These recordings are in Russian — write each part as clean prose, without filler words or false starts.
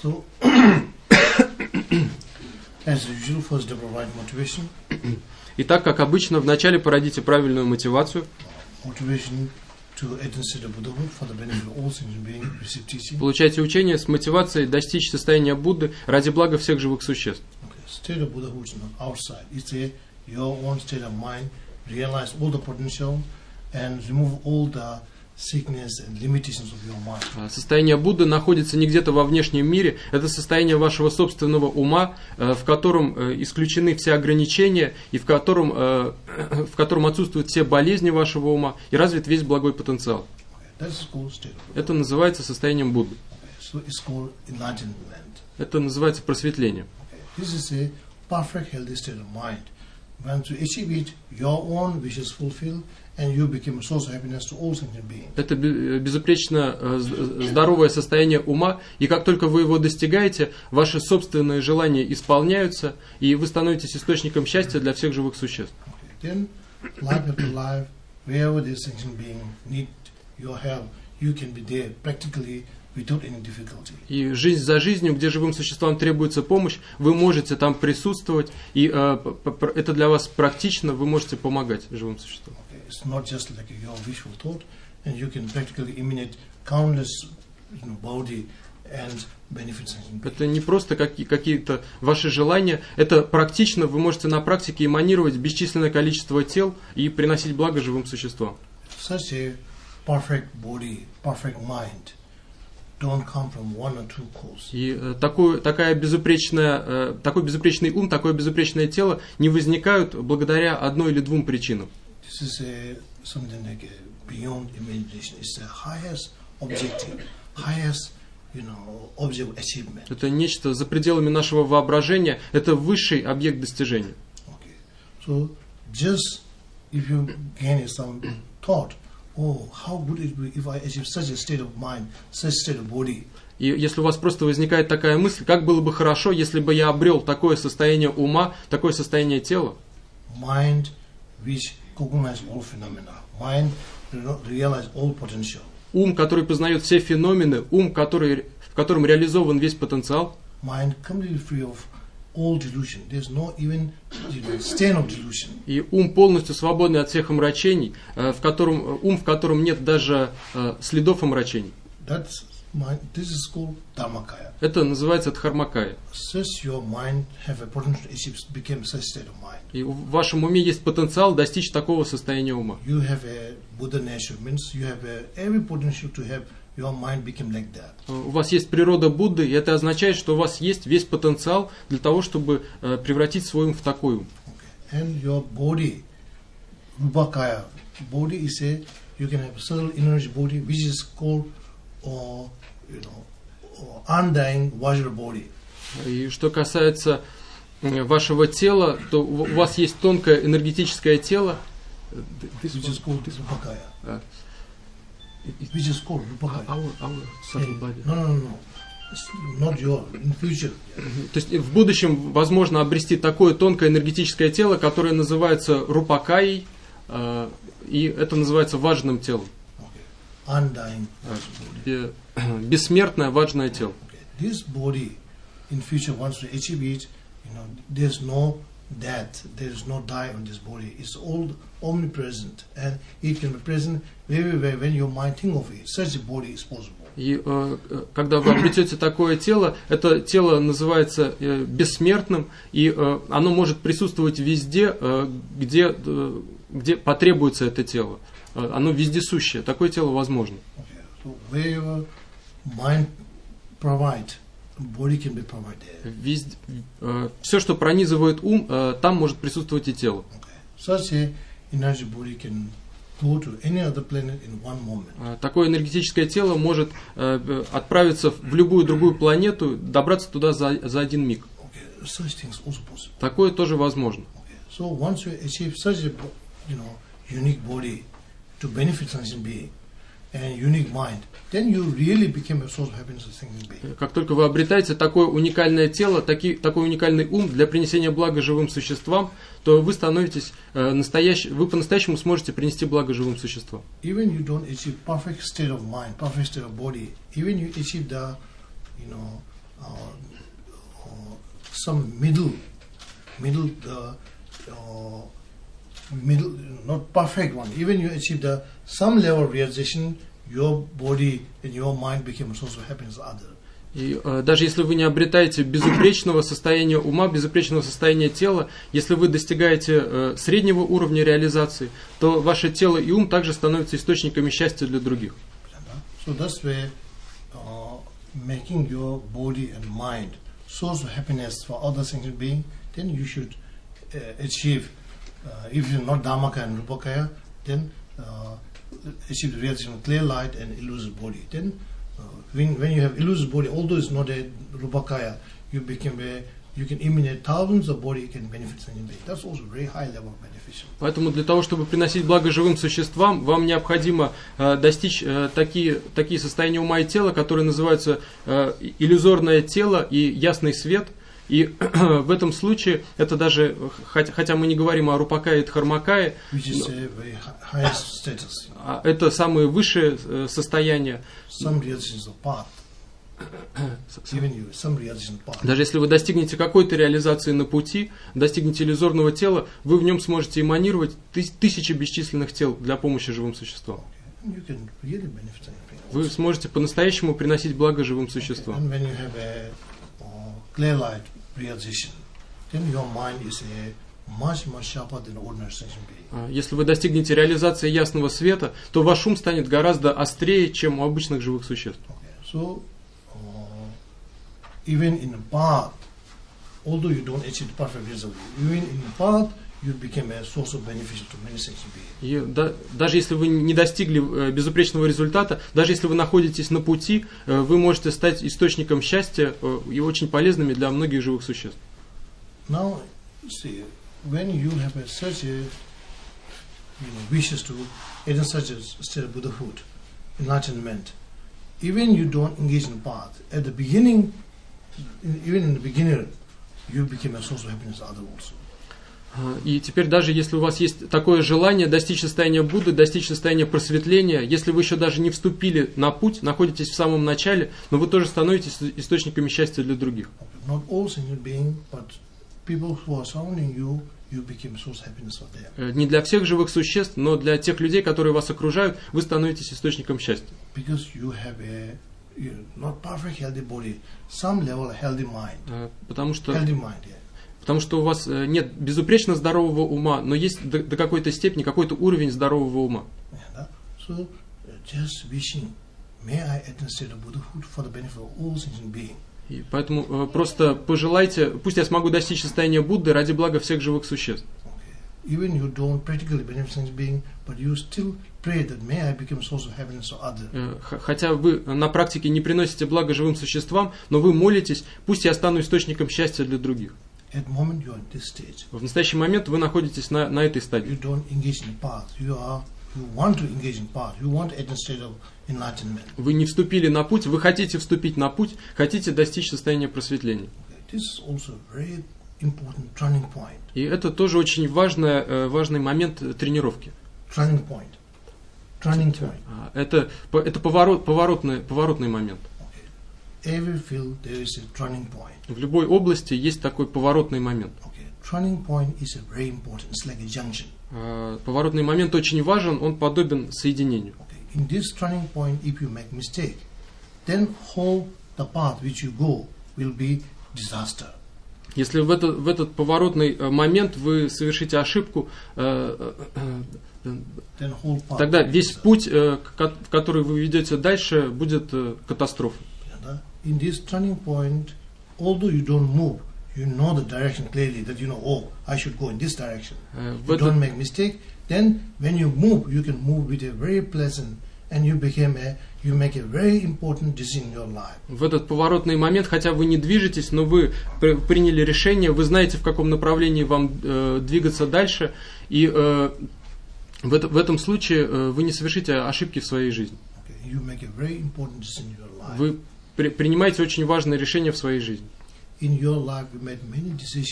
So, as usual, first to provide motivation. Итак, как обычно, вначале породите правильную мотивацию. Motivation to attain state of Buddhahood for the benefit of all sentient beings, receive teaching. Получайте учение с мотивацией достичь состояния Будды ради блага всех живых существ. State of Buddhahood is not outside. It's your own state of mind. Realize all the potential and remove all the sickness and limitations of your mind. Состояние Будды находится не где-то во внешнем мире. Это состояние вашего собственного ума, в котором исключены все ограничения и в котором отсутствуют все болезни вашего ума и развит весь благой потенциал. Это называется состоянием Будды. Это называется просветлением. This is a perfect healthy state of mind. When to achieve it, your own wishes fulfill, and you become a source of happiness to all sentient beings. Это безупречно здоровое состояние ума, и как только вы его достигаете, ваши собственные желания исполняются, и вы становитесь источником счастья для всех живых существ. Then, life after life, wherever this sentient being need your help, you can be there practically. И жизнь за жизнью, где живым существам требуется помощь, вы можете там присутствовать, и это для вас практично, вы можете помогать живым существам. Это не просто какие-то ваши желания, это практично, вы можете на практике эманировать бесчисленное количество тел и приносить благо живым существам. Such a perfect body, perfect mind. Don't come from one or two causes. И такой безупречный ум, такое безупречное тело не возникают благодаря одной или двум причинам. This is something like beyond imagination. It's the highest objective, highest, object achievement. Это нечто за пределами нашего воображения. Это высший объект достижения. Okay. So just if you gain some thought. Oh, how would it be if I achieve such a state of mind, such a state of body? И если у вас просто возникает такая мысль, как было бы хорошо, если бы я обрел такое состояние ума, такое состояние тела. Mind which recognizes all phenomena. Mind realizes all potential. Ум, который познает все феномены, ум, в котором реализован весь потенциал. Mind completely free of all delusion. There's no even stain of delusion. И ум полностью свободный от всех омрачений, в котором нет даже следов омрачений. This is called Dharmakaya. Это называется Дхармакая. И в вашем уме есть потенциал достичь такого состояния ума. You have a Buddha nature, means you have every potential to have your mind become like that. У вас есть природа Будды, и это означает, что у вас есть весь потенциал для того, чтобы превратить свой ум в такой ум. And your body, Rupakaya, body is you can have a subtle energy body which is called, undying Vajra body. И что касается вашего тела, то у вас есть тонкое энергетическое тело. Which is called Rupakaya. Which is called Rupakaya. Our subtle body. No. Not your, in future. То есть в будущем возможно обрести такое тонкое энергетическое тело, которое называется Рупакаей, и это называется важным телом. Undying. Бессмертное важное тело. This body in future wants to achieve it, there's no death, there's no die on this body. It's all omnipresent, and it can be present everywhere when your mind think of it. Such a body is possible. И когда вы обретете такое тело, это тело называется бессмертным, и оно может присутствовать везде, где потребуется это тело. Оно вездесущее. Такое тело возможно. So wherever mind provide, body can be provided. Все, что пронизывает ум, там может присутствовать и тело. Such a energy body can go to any other planet in one moment. Такое энергетическое тело может отправиться в любую другую планету, добраться туда за один миг. Such things also possible. Такое тоже возможно. So once you achieve such a unique body to benefit sentient being and unique mind, then you really become a source of happiness of sentient being. Как только вы обретаете такое уникальное тело, такой уникальный ум для принесения блага живым существам, то вы становитесь вы по-настоящему сможете принести благо живым существам. Even you don't achieve perfect state of mind, perfect state of body, even you achieve the some middle, not perfect one. Even you achieve some level of realization, your body and your mind become a source of happiness to others. И даже если вы не обретаете безупречного состояния ума, безупречного состояния тела, если вы достигаете среднего уровня реализации, то ваше тело и ум также становятся источниками счастья для других. So that's why making your body and mind source of happiness for other sentient beings, then you should achieve, if you're not Dharmakaya and Rupakaya, then achieve the realization of clear light and illusive body. Then when you have illusive body, although it's not a Rupakaya, you can emanate thousands of body, you can benefit sentient beings. That's also very high level of beneficial. Поэтому для того, чтобы приносить благо живым существам, вам необходимо достичь такие состояния ума и тела, которые называются иллюзорное тело и ясный свет. И в этом случае это даже, хотя мы не говорим о Рупакае и Дхармакае, это самые высшие состояния. Даже если вы достигнете какой-то реализации на пути, достигнете иллюзорного тела, вы в нем сможете эманировать тысячи бесчисленных тел для помощи живым существам. Вы сможете по-настоящему приносить благо живым существам. Clear light realization, then your mind is much sharper than ordinary sentient being. Если вы достигнете реализации ясного света, то ваш ум станет гораздо острее, чем у обычных живых существ. So, even in the path, although you don't achieve the perfect result, even in the path, you become a source of beneficial to many sentient beings. И даже если вы не достигли безупречного результата, даже если вы находитесь на пути, вы можете стать источником счастья и очень полезными для многих живых существ. Now, see, when you have such a wishes to attain such a state of Buddhahood, enlightenment, even you don't engage in the path, at the beginning, even in the beginner, you become a source of happiness to others also. И теперь даже если у вас есть такое желание достичь состояния Будды, достичь состояния просветления, если вы еще даже не вступили на путь, находитесь в самом начале, но вы тоже становитесь источниками счастья для других. Не для всех живых существ, но для тех людей, которые вас окружают, вы становитесь источником счастья. Потому что у вас нет безупречно здорового ума, но есть до какой-то степени какой-то уровень здорового ума. И поэтому просто пожелайте, пусть я смогу достичь состояния Будды ради блага всех живых существ. Хотя вы на практике не приносите благо живым существам, но вы молитесь, пусть я стану источником счастья для других. В настоящий момент вы находитесь на этой стадии. Вы не вступили на путь, вы хотите вступить на путь, хотите достичь состояния просветления. И это тоже очень важный момент тренировки. Это поворотный момент. В любой области есть такой поворотный момент. Поворотный момент очень важен, он подобен соединению. Если в этот поворотный момент вы совершите ошибку, тогда весь путь, в который вы ведете дальше, будет катастрофой. In this turning point, although you don't move, you know the direction clearly, that you know, oh, I should go in this direction. You don't make mistake. Then, when you can move with a very pleasant, and you make a very important decision in your life. В этот поворотный момент, хотя вы не движетесь, но вы приняли решение, вы знаете, в каком направлении вам двигаться дальше, и в этом случае вы не совершите ошибки в своей жизни. You make a very important decision in your life. Вы принимаете очень важное решение в своей жизни. In your life, you made many decisions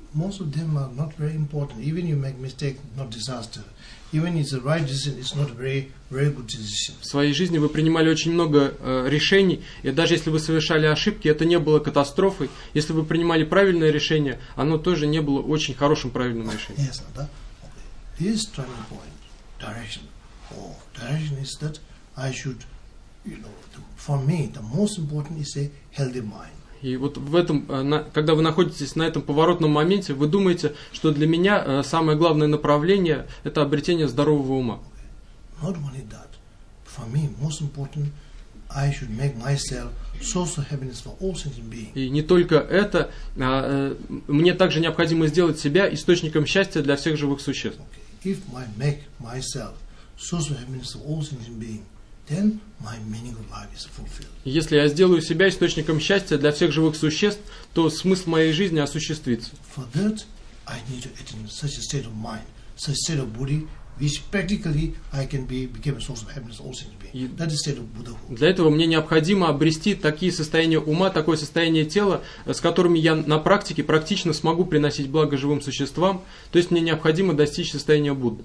most of them are not very important. Even you make mistake, not disaster. Even it's the right decision, it's not a very, very good decision. В своей жизни вы принимали очень много решений, и даже если вы совершали ошибки, это не было катастрофой. Если вы принимали правильное решение, оно тоже не было очень хорошим правильным решением. Yes, okay. This turning point, direction. Oh, direction is that I should, for me, the most important is a healthy mind. И вот в этом, когда вы находитесь на этом поворотном моменте, вы думаете, что для меня самое главное направление – это обретение здорового ума. Not only that, for me, most important, I should make myself source of happiness for all sentient beings. И не только это, мне также необходимо сделать себя источником счастья для всех живых существ. If I make myself source of happiness for all sentient beings, then my meaning of life is fulfilled. Если я сделаю себя источником счастья для всех живых существ, то смысл моей жизни осуществится. For that, I need to attain such a state of mind, such a state of body, which practically I can become a source of happiness for all sentient beings. That is state of Buddhahood. Для этого мне необходимо обрести такие состояния ума, такое состояние тела, с которыми я на практике практично смогу приносить благо живым существам. То есть мне необходимо достичь состояния Будды.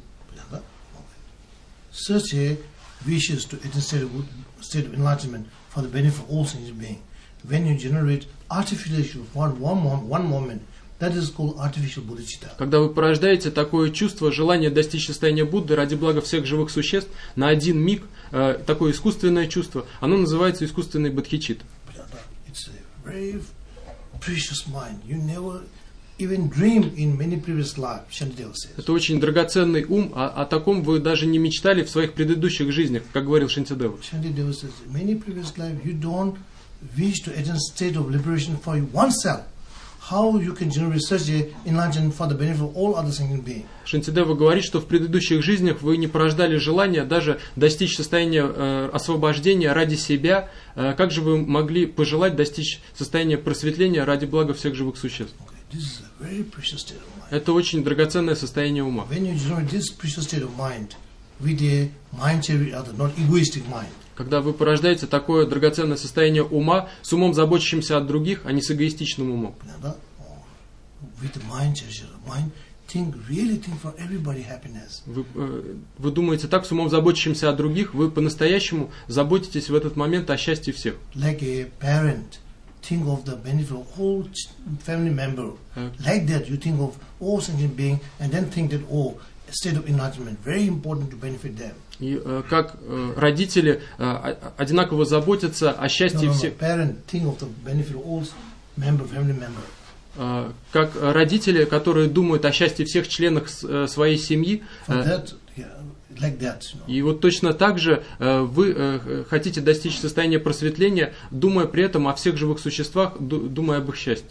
Such a wishes to attain state of enlightenment for the benefit of all sentient beings. When you generate artificial for one moment, that is called artificial bodhicitta. Когда вы порождаете такое чувство, желание достичь состояния Будды ради блага всех живых существ, на один миг, такое искусственное чувство, оно называется искусственной бодхичитта. It's a very precious mind. You never even dream in many previous lives, Shantideva says. Это очень драгоценный ум, о таком вы даже не мечтали в своих предыдущих жизнях, как говорил Шантидева. Shantideva says, in many previous lives you don't wish to attain state of liberation for oneself. How you can generate such a enlightenment for the benefit of all other sentient beings? Шантидева говорит, что в предыдущих жизнях вы не порождали желания даже достичь состояния освобождения ради себя. Как же вы могли пожелать достичь состояния просветления ради блага всех живых существ? This is a very precious state of mind. Это очень драгоценное состояние ума. When you generate this precious state of mind with a mind cherry other, not egoistic mind. Когда вы порождаете такое драгоценное состояние ума с умом, заботящимся о других, а не с эгоистичным умом. With the mind cherry, mind really think for everybody happiness. Вы думаете так, с умом, заботящимся о других, вы по-настоящему заботитесь в этот момент о счастье всех. Like a parent. Think of the benefit of all family member. Like that, you think of all sentient beings, and then think that state of enlightenment very important to benefit them. И как родители одинаково заботятся о счастье всех. Parent think of the benefit of all family member. Как родители, которые думают о счастье всех членов своей семьи. Like that, И вот точно так же вы хотите достичь состояния просветления, думая при этом о всех живых существах, думая об их счастье.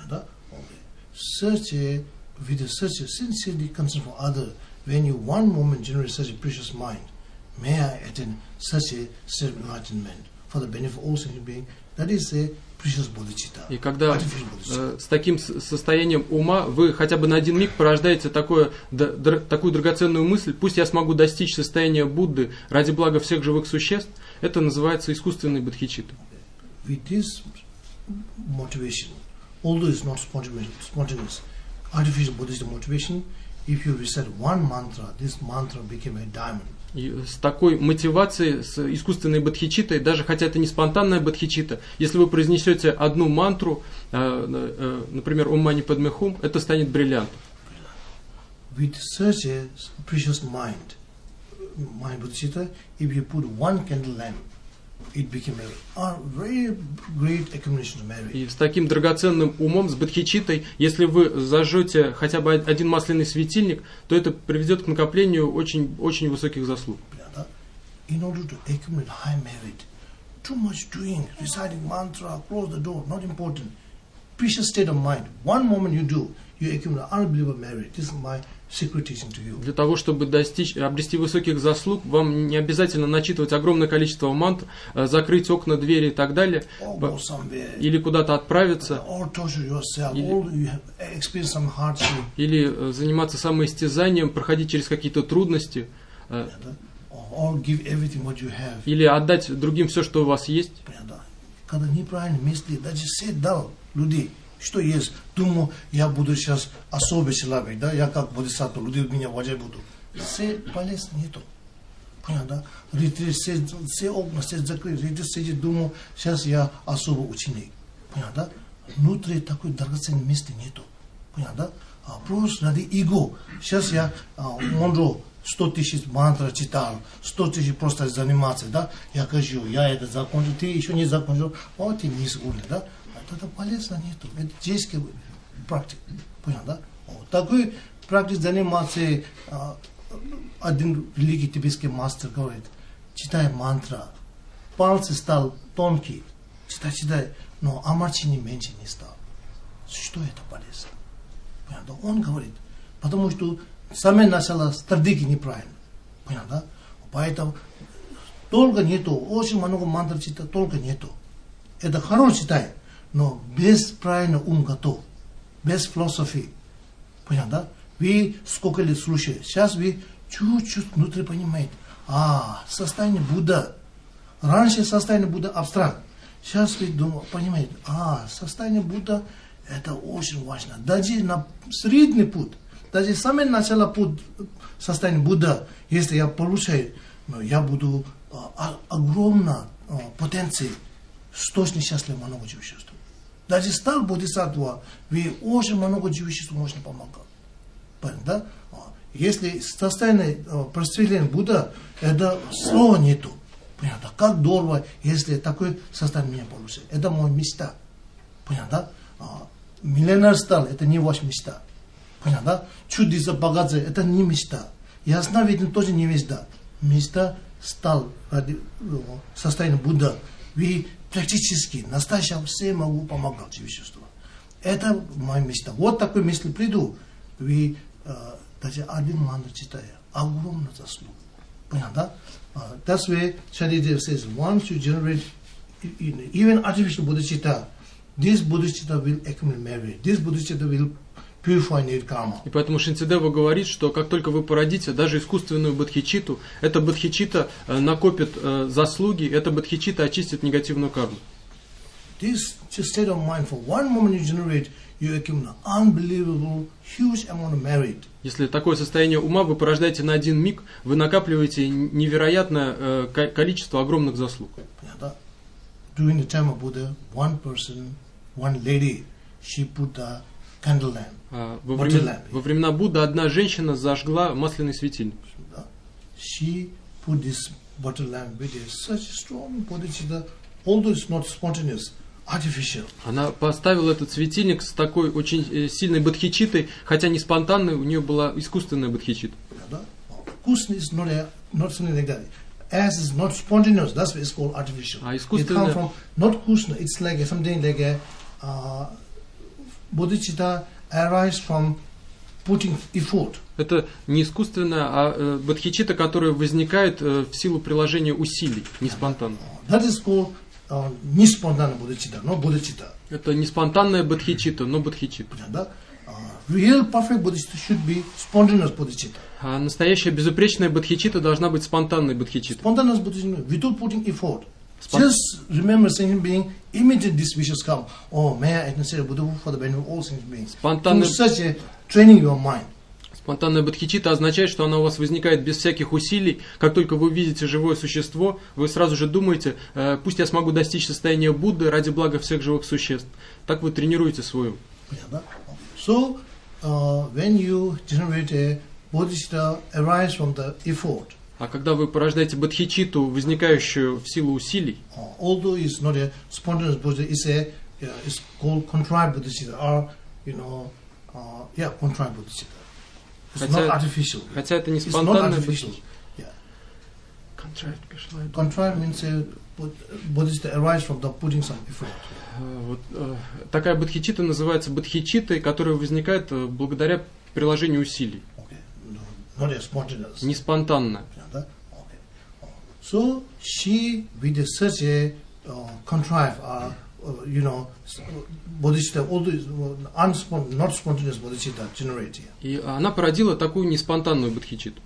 With such a sincerely concern for other, when you one moment generate such a precious mind, may I attain such a state of enlightenment for the benefit of all sentient beings, that is a precious bodhicitta. И когда с таким состоянием ума вы хотя бы на один миг порождаете такую драгоценную мысль, пусть я смогу достичь состояния Будды ради блага всех живых существ, это называется искусственной бодхичиттой. With this motivation, although it's not spontaneous, artificial bodhicitta motivation, if you recite one mantra, this mantra became a diamond. И с такой мотивацией, с искусственной бодхичиттой, даже хотя это не спонтанная бодхичитта, если вы произнесете одну мантру, например, Ом Мани Падме Хум, это станет бриллиантом. With such a precious mind bodhicitta, if you put one candle lamp, it became a very great accumulation of merit. И с таким драгоценным умом, с бодхичиттой, если вы зажжете хотя бы один масляный светильник, то это приведет к накоплению очень, очень высоких заслуг. In order to accumulate high merit, too much doing, reciting mantra, close the door, not important. Precious state of mind. One moment you do, you accumulate unbelievable merit. This is my secret teaching to you. Для того, чтобы обрести высоких заслуг, вам не обязательно начитывать огромное количество мантр, закрыть окна, двери и так далее, или куда-то отправиться, или заниматься самоистязанием, проходить через какие-то трудности, или отдать другим все, что у вас есть. Что есть? Думаю, я буду сейчас особый человек, да? Я как бодисаттва, люди меня уважать будут. Все полез нету. Понятно, да? Ретрит, все окна, все закрыты, ретрит сидит, думаю, сейчас я особый ученик. Понятно, да? Внутри такой драгоценного места нету. Понятно, да? Просто ради эго. Сейчас я могу 100 тысяч мантра читал, 100 тысяч просто заниматься, да? Я кажу, я это закончил, ты еще не закончил, вот ты не уровень, да? Это полезно нету. Это детский практик. Понятно, да? Вот. Такой практик заниматься, один великий тибетский мастер говорит, читай мантра, пальцы стал тонкий, читай, но омрачение меньше не стал. Что это полезно? Понятно? Он говорит, потому что самое начало стратегии неправильно. Понятно? Поэтому долго нету, очень много мантр читать, долго нету. Это хорошо читать, но без правильного ум готов, без философии. Понятно? Вы сколько лет слушаете, сейчас вы чуть-чуть внутри понимаете, состояние Будда. Раньше состояние Будда абстракт. Сейчас вы понимаете, состояние Будда это очень важно. Даже на средний путь, даже самое начало путь состояния Будда, если я получаю, я буду огромная потенция, точно счастлив много живуществ. Даже стал бодисаттва, вы очень много живуществ можно помогать. Да? Если состояние просветления Будда, это слова нету. Понятно? Как здорово, если такое состояние меня получится. Это моя мечта. Понятно? Миллионер стал, это не ваша мечта. Понятно? Чудиться, богатство, это не мечта. Ясновидение тоже не мечта. Мечта стал ради состояния Будда. Вы практически, настоящему все могу помогать живуществу. Это моя мечта. Вот такой мысли приду. Вы даже один мантра читая, огромная заслуга. Понятно? That's why Shantideva says, once you generate even artificial bodhicitta, this bodhicitta will accumulate merit. This bodhicitta will purify need karma. И поэтому Шантидева говорит, что как только вы породите даже искусственную бодхичитту, эта бодхичитта накопит заслуги, эта бодхичитта очистит негативную карму. This state of mind, for one moment you generate, you accumulate unbelievable, huge amount of merit. Если такое состояние ума вы порождаете на один миг, вы накапливаете невероятное количество огромных заслуг. During the time of Buddha, one person, one lady, she put the candle lamp. Во времена Будды одна женщина зажгла масляный светильник. She put this butter lamp with such strong bodhicitta, although it's not spontaneous, artificial. Она поставила этот светильник с такой очень сильной бодхичиттой, хотя не спонтанной, у нее была искусственная бодхичитта. Kusna is not something like that. As is not spontaneous, that's why it's called artificial. It comes from not kusna, it's like something like a bodhicitta arises from putting effort. Это не искусственная, а бодхичитта, которая возникает в силу приложения усилий, не спонтанно. That is called не спонтанная бодхичитта, но бодхичитта. Это не спонтанная бодхичитта, но бодхичитта. Real perfect bodhicitta should be spontaneous bodhicitta. А настоящая безупречная бодхичитта должна быть спонтанной бодхичиттой. Spontaneous bodhicitta without putting effort. Just remember sentient being, immediately this wishes come. Oh, may I say Buddha for the benefit of all sentient beings. Through such a training your mind. Спонтанная бодхичитта означает, что она у вас возникает без всяких усилий. Как только вы увидите живое существо, вы сразу же думаете, пусть я смогу достичь состояния Будды ради блага всех живых существ. Так вы тренируете свой ум. So, when you generate a bodhicitta arise from the effort. А когда вы порождаете бодхичитту, возникающую в силу усилий, although it's not a spontaneous bodhicitta, it's called contrived bodhicitta, or contrived bodhicitta. It's not artificial. Хотя это не спонтанное bodhicitta. Contrived means bodhicitta arise from the putting some effort. Вот, такая бодхичитта называется бодхичиттой, которая возникает благодаря приложению усилий. Не спонтанно. So she with such a contrived, bodhicitta, although not spontaneous bodhicitta generated. И она породила такую неспонтанную бодхичитту.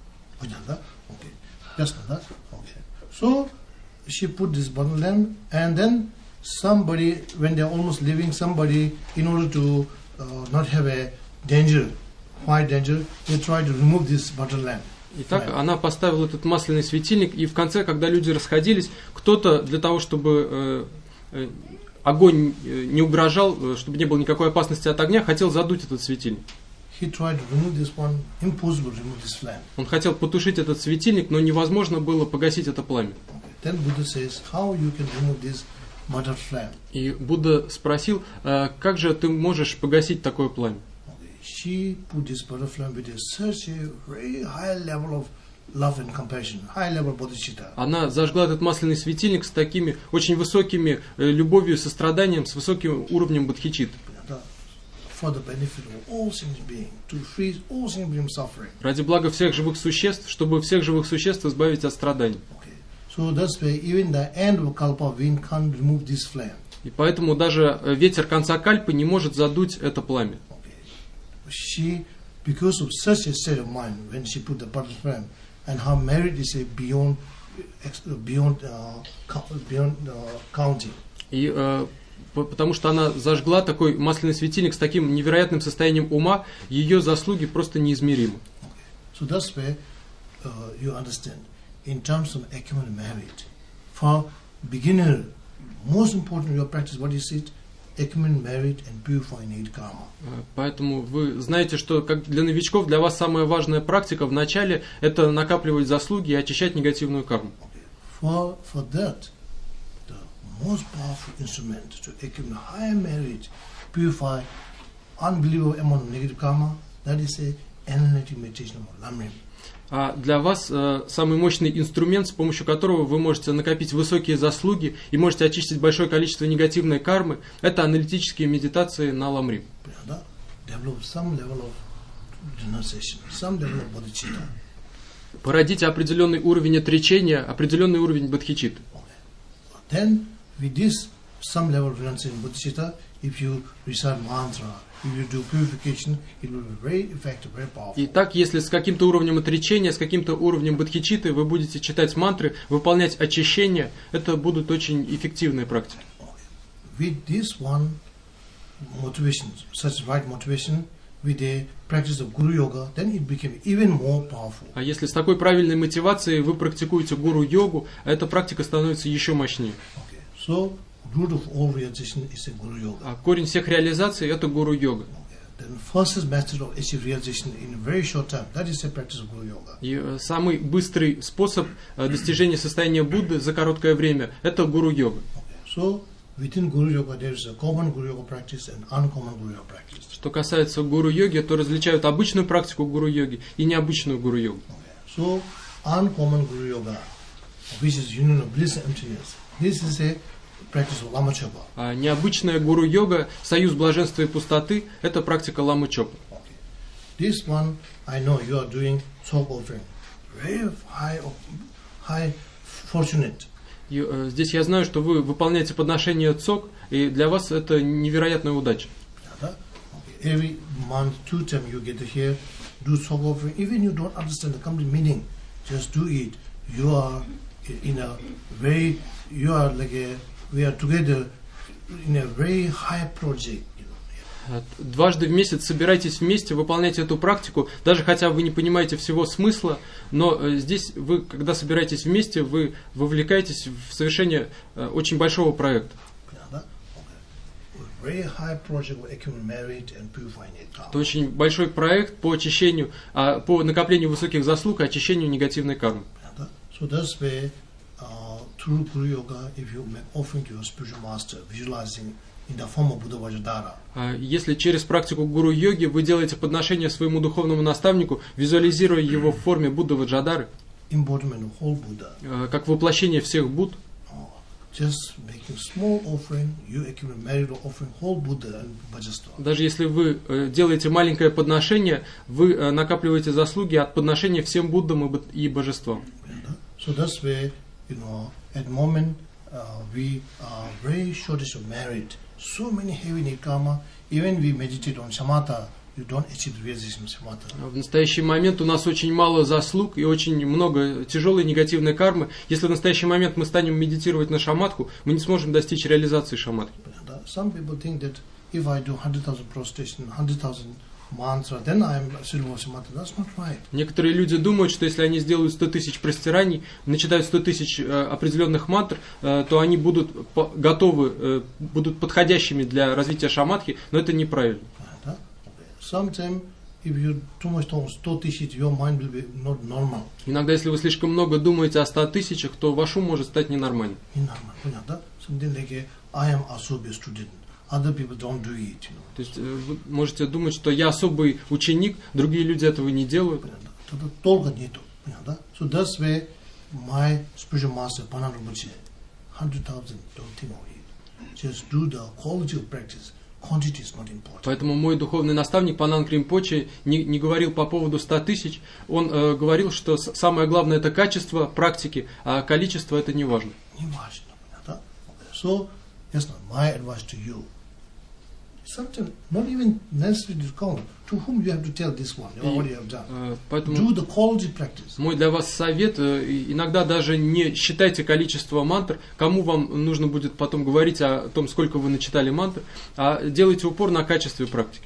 Ясно, да? So she put this bottle lamp, and then somebody, when they're almost leaving somebody, in order to not have a danger, white danger, they try to remove this butter lamp. Итак, она поставила этот масляный светильник, и в конце, когда люди расходились, кто-то для того, чтобы огонь не угрожал, чтобы не было никакой опасности от огня, хотел задуть этот светильник. He tried to remove this one, impossible to remove this flame. Он хотел потушить этот светильник, но невозможно было погасить это пламя. Then Buddha says, how you can remove this butter flame? И Будда спросил, как же ты можешь погасить такое пламя? She put this butter flame with such a very high level of love and compassion, high level bodhicitta. Она зажгла этот масляный светильник с такими очень высокими любовью и состраданием, с высоким уровнем бодхичитты. For the benefit of all sentient beings, to free all sentient beings from suffering. Ради блага всех живых существ, чтобы всех живых существ избавить от страданий. Okay. So that's why even the end of kalpa wind can't remove this flame. И поэтому даже ветер конца кальпы не может задуть это пламя. Okay. She, because of such a state of mind, when she put the butter flame, and her merit is beyond counting. И потому что она зажгла такой масляный светильник с таким невероятным состоянием ума, ее заслуги просто неизмеримы. So that's where you understand, in terms of acumen merit, for beginner, most important your practice, what is it? Acumen merit and purifying need karma. Поэтому вы знаете, что как для новичков, для вас самая важная практика в начале – это накапливать заслуги и очищать негативную карму. For that, most powerful instrument to accumulate high merit, purify unbelievable amount of negative karma, that is a analytic meditation of Lamrim. А для вас самый мощный инструмент, с помощью которого вы можете накопить высокие заслуги и можете очистить большое количество негативной кармы, это аналитические медитации на Ламрим. Породите определенный уровень отречения, определенный уровень бодхичитты. Then, with this some level of renunciation bodhicitta, if you recite mantra, if you do purification, it will be very effective, very powerful. Итак, если с каким-то уровнем отречения, с каким-то уровнем бодхичитты вы будете читать мантры, выполнять очищение, это будут очень эффективные практики. With this one motivation, such right motivation, with the practice of Guru Yoga, then it became even more powerful. А если с такой правильной мотивацией вы практикуете гуру-йогу, эта практика становится еще мощнее. Okay. So, root of all realization is a Guru Yoga. А корень всех реализаций – это гуру-йога. Okay. Then fastest method of achieve realization in a very short time, that is a practice of Guru Yoga. И самый быстрый способ достижения состояния Будды за короткое время – это гуру-йога. Okay. So, within Guru Yoga there is a common Guru Yoga practice and uncommon Guru Yoga practice. Что касается гуру-йоги, то различают обычную практику гуру-йоги и необычную гуру-йогу. Okay. So, uncommon Guru Yoga, which is union of bliss and emptiness, this is a practice of Lama Chopa. А необычная гуру-йога, союз блаженства и пустоты – это практика Ламы Чопы. Okay. This one, I know you are doing soap offering, very high fortunate. И, здесь я знаю, что вы выполняете подношение цок, и для вас это невероятная удача. Every month, 2 times you get here, do soap offering. Even you don't understand the complete meaning, just do it. You are in a very, you are like a, we are together in a very high project. Дважды в месяц собирайтесь вместе, выполняйте эту практику, даже хотя вы не понимаете всего смысла, но здесь вы, когда собираетесь вместе, вы вовлекаетесь в совершение очень большого проекта. Это очень большой проект по очищению, по накоплению высоких заслуг и очищению негативной кармы. So that's where through Guru Yoga, if you make offering to your spiritual master, visualizing in the form of Buddha Vajradhara. Если через практику гуру-йоги вы делаете подношение своему духовному наставнику, визуализируя его в форме Будды Ваджрадхары, embodiment of whole Buddha, как воплощение всех Будд, just making small offering, you accumulate merit of offering whole Buddha and Bhajastva. Даже если вы делаете маленькое подношение, вы накапливаете заслуги от подношения всем Буддам и божествам. So that's where, you know, at the moment we are very shortage of merit. So many heavy need karma. Even we meditate on shamatha, you don't achieve the realization of samatha. В настоящий момент у нас очень мало заслуг и очень много тяжелой негативной кармы. Если в настоящий момент мы станем медитировать на шаматху, мы не сможем достичь реализации шаматхи. Some people think that if I do 100,000 prostration, 100,000 mantra, then I am suitable for samatha. That's not right. Некоторые люди думают, что если они сделают 100 тысяч простираний, начитают 100 тысяч определенных мантр, то они будут готовы, будут подходящими для развития шаматхи, но это неправильно. Sometimes, if you too much talk 100 тысяч, your mind will be not normal. Иногда, если вы слишком много думаете о 100 тысячах, то ваш ум может стать ненормальным. Ненормально. Something like I am особый student. Other people don't do it. То есть вы можете думать, что я особый ученик, другие люди этого не делают. Толка нету. So that's why my spiritual master Panan Rinpoche, 100,000, don't think of it. Just do the quality of practice. Quantity is not important. Поэтому мой духовный наставник Пананг Ринпоче не говорил по поводу 100 тысяч. Он говорил, что самое главное это качество практики, а количество это не важно. Не важно. So, yes, my advice to you. Sometimes not even necessary to count. To whom you have to tell this one, what you have done. Do the quality practice. Мой для вас совет, иногда даже не считайте количество мантр, кому вам нужно будет потом говорить о том, сколько вы начитали мантр, а делайте упор на качестве практики.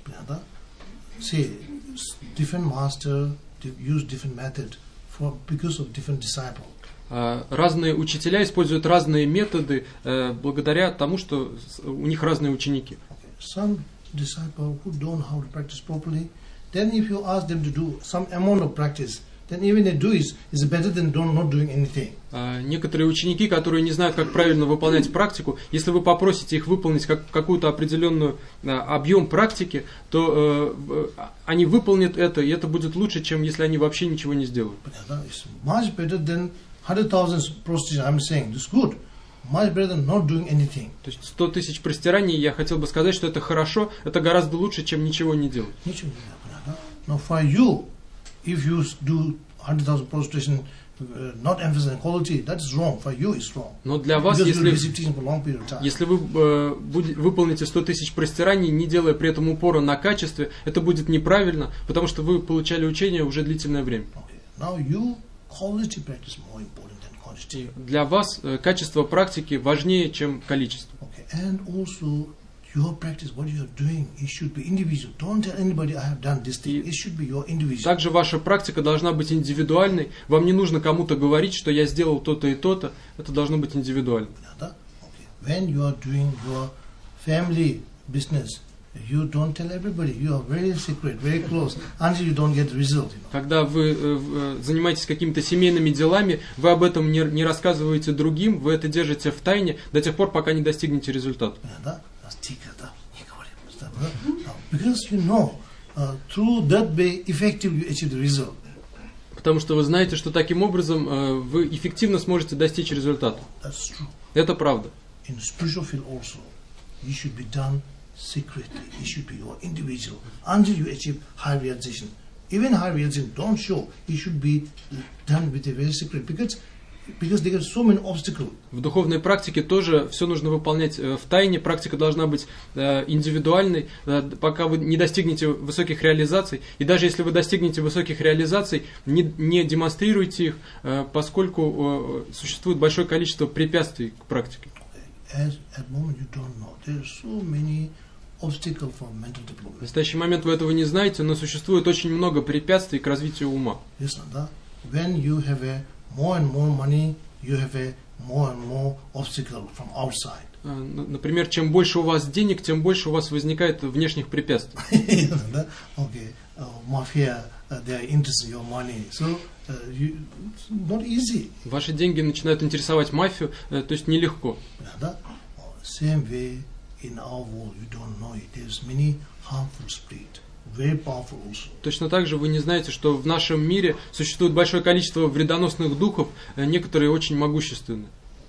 See, different master use different method because of different disciples. Разные учителя используют разные методы благодаря тому, что у них разные ученики. Some disciples who don't know how to practice properly, then if you ask them to do some amount of practice, then even they do is better than not doing anything. Некоторые ученики, которые не знают, как правильно выполнять практику, если вы попросите их выполнить какую-то определенную объем практики, то они выполнят это, и это будет лучше, чем если они вообще ничего не сделают. It's much better than 100,000 prostration. I'm saying this good. Much better than not doing anything. То есть 100 тысяч простираний, я хотел бы сказать, что это хорошо, это гораздо лучше, чем ничего не делать. Ничего не делать. Now for you, if you do 100,000 prostration, not emphasizing quality, that is wrong. For you, it's wrong. Но для вас, если вы выполните 100 тысяч простираний, не делая при этом упора на качестве, это будет неправильно, потому что вы получали учение уже длительное время. Now you quality practice more important than quantity. Для вас качество практики важнее, чем количество. And also your practice, what you are doing, it should be individual. Don't tell anybody I have done this thing. It should be your individual. Также ваша практика должна быть индивидуальной. Вам не нужно кому-то говорить, что я сделал то-то и то-то. Это должно быть индивидуально. When you are doing your family business, you don't tell everybody. You are very secret, very close, until you don't get the result. Когда вы занимаетесь какими-то семейными делами, вы об этом не рассказываете другим, вы это держите в тайне до тех пор, пока не достигнете результата. Because you know, through that way, effectively you achieve the result. Потому что вы знаете, что таким образом вы эффективно сможете достичь результата. That's true. Это правда. In spiritual field also, you should be done secretly. It should be your individual until you achieve high realization. Even high realization, don't show. It should be done with a very secret because there are so many obstacles. В духовной практике тоже все нужно выполнять в тайне. Практика должна быть индивидуальной, пока вы не достигнете высоких реализаций. И даже если вы достигнете высоких реализаций, не демонстрируйте их, поскольку существует большое количество препятствий к практике. At moment you don't know. There are so many obstacles for mental development. В настоящий момент вы этого не знаете, но существует очень много препятствий к развитию ума. Yes, when you have more and more money, you have more and more obstacles from outside. Например, чем больше у вас денег, тем больше у вас возникает внешних препятствий. Mafia, they are interested in your money, so it's not easy. Ваши деньги начинают интересовать мафию, то есть нелегко. Same way in our world, you don't know it. There's many harmful spirits, very powerful also. Точно так же вы не знаете, что в нашем мире существует большое количество вредоносных духов, некоторые очень могущественные.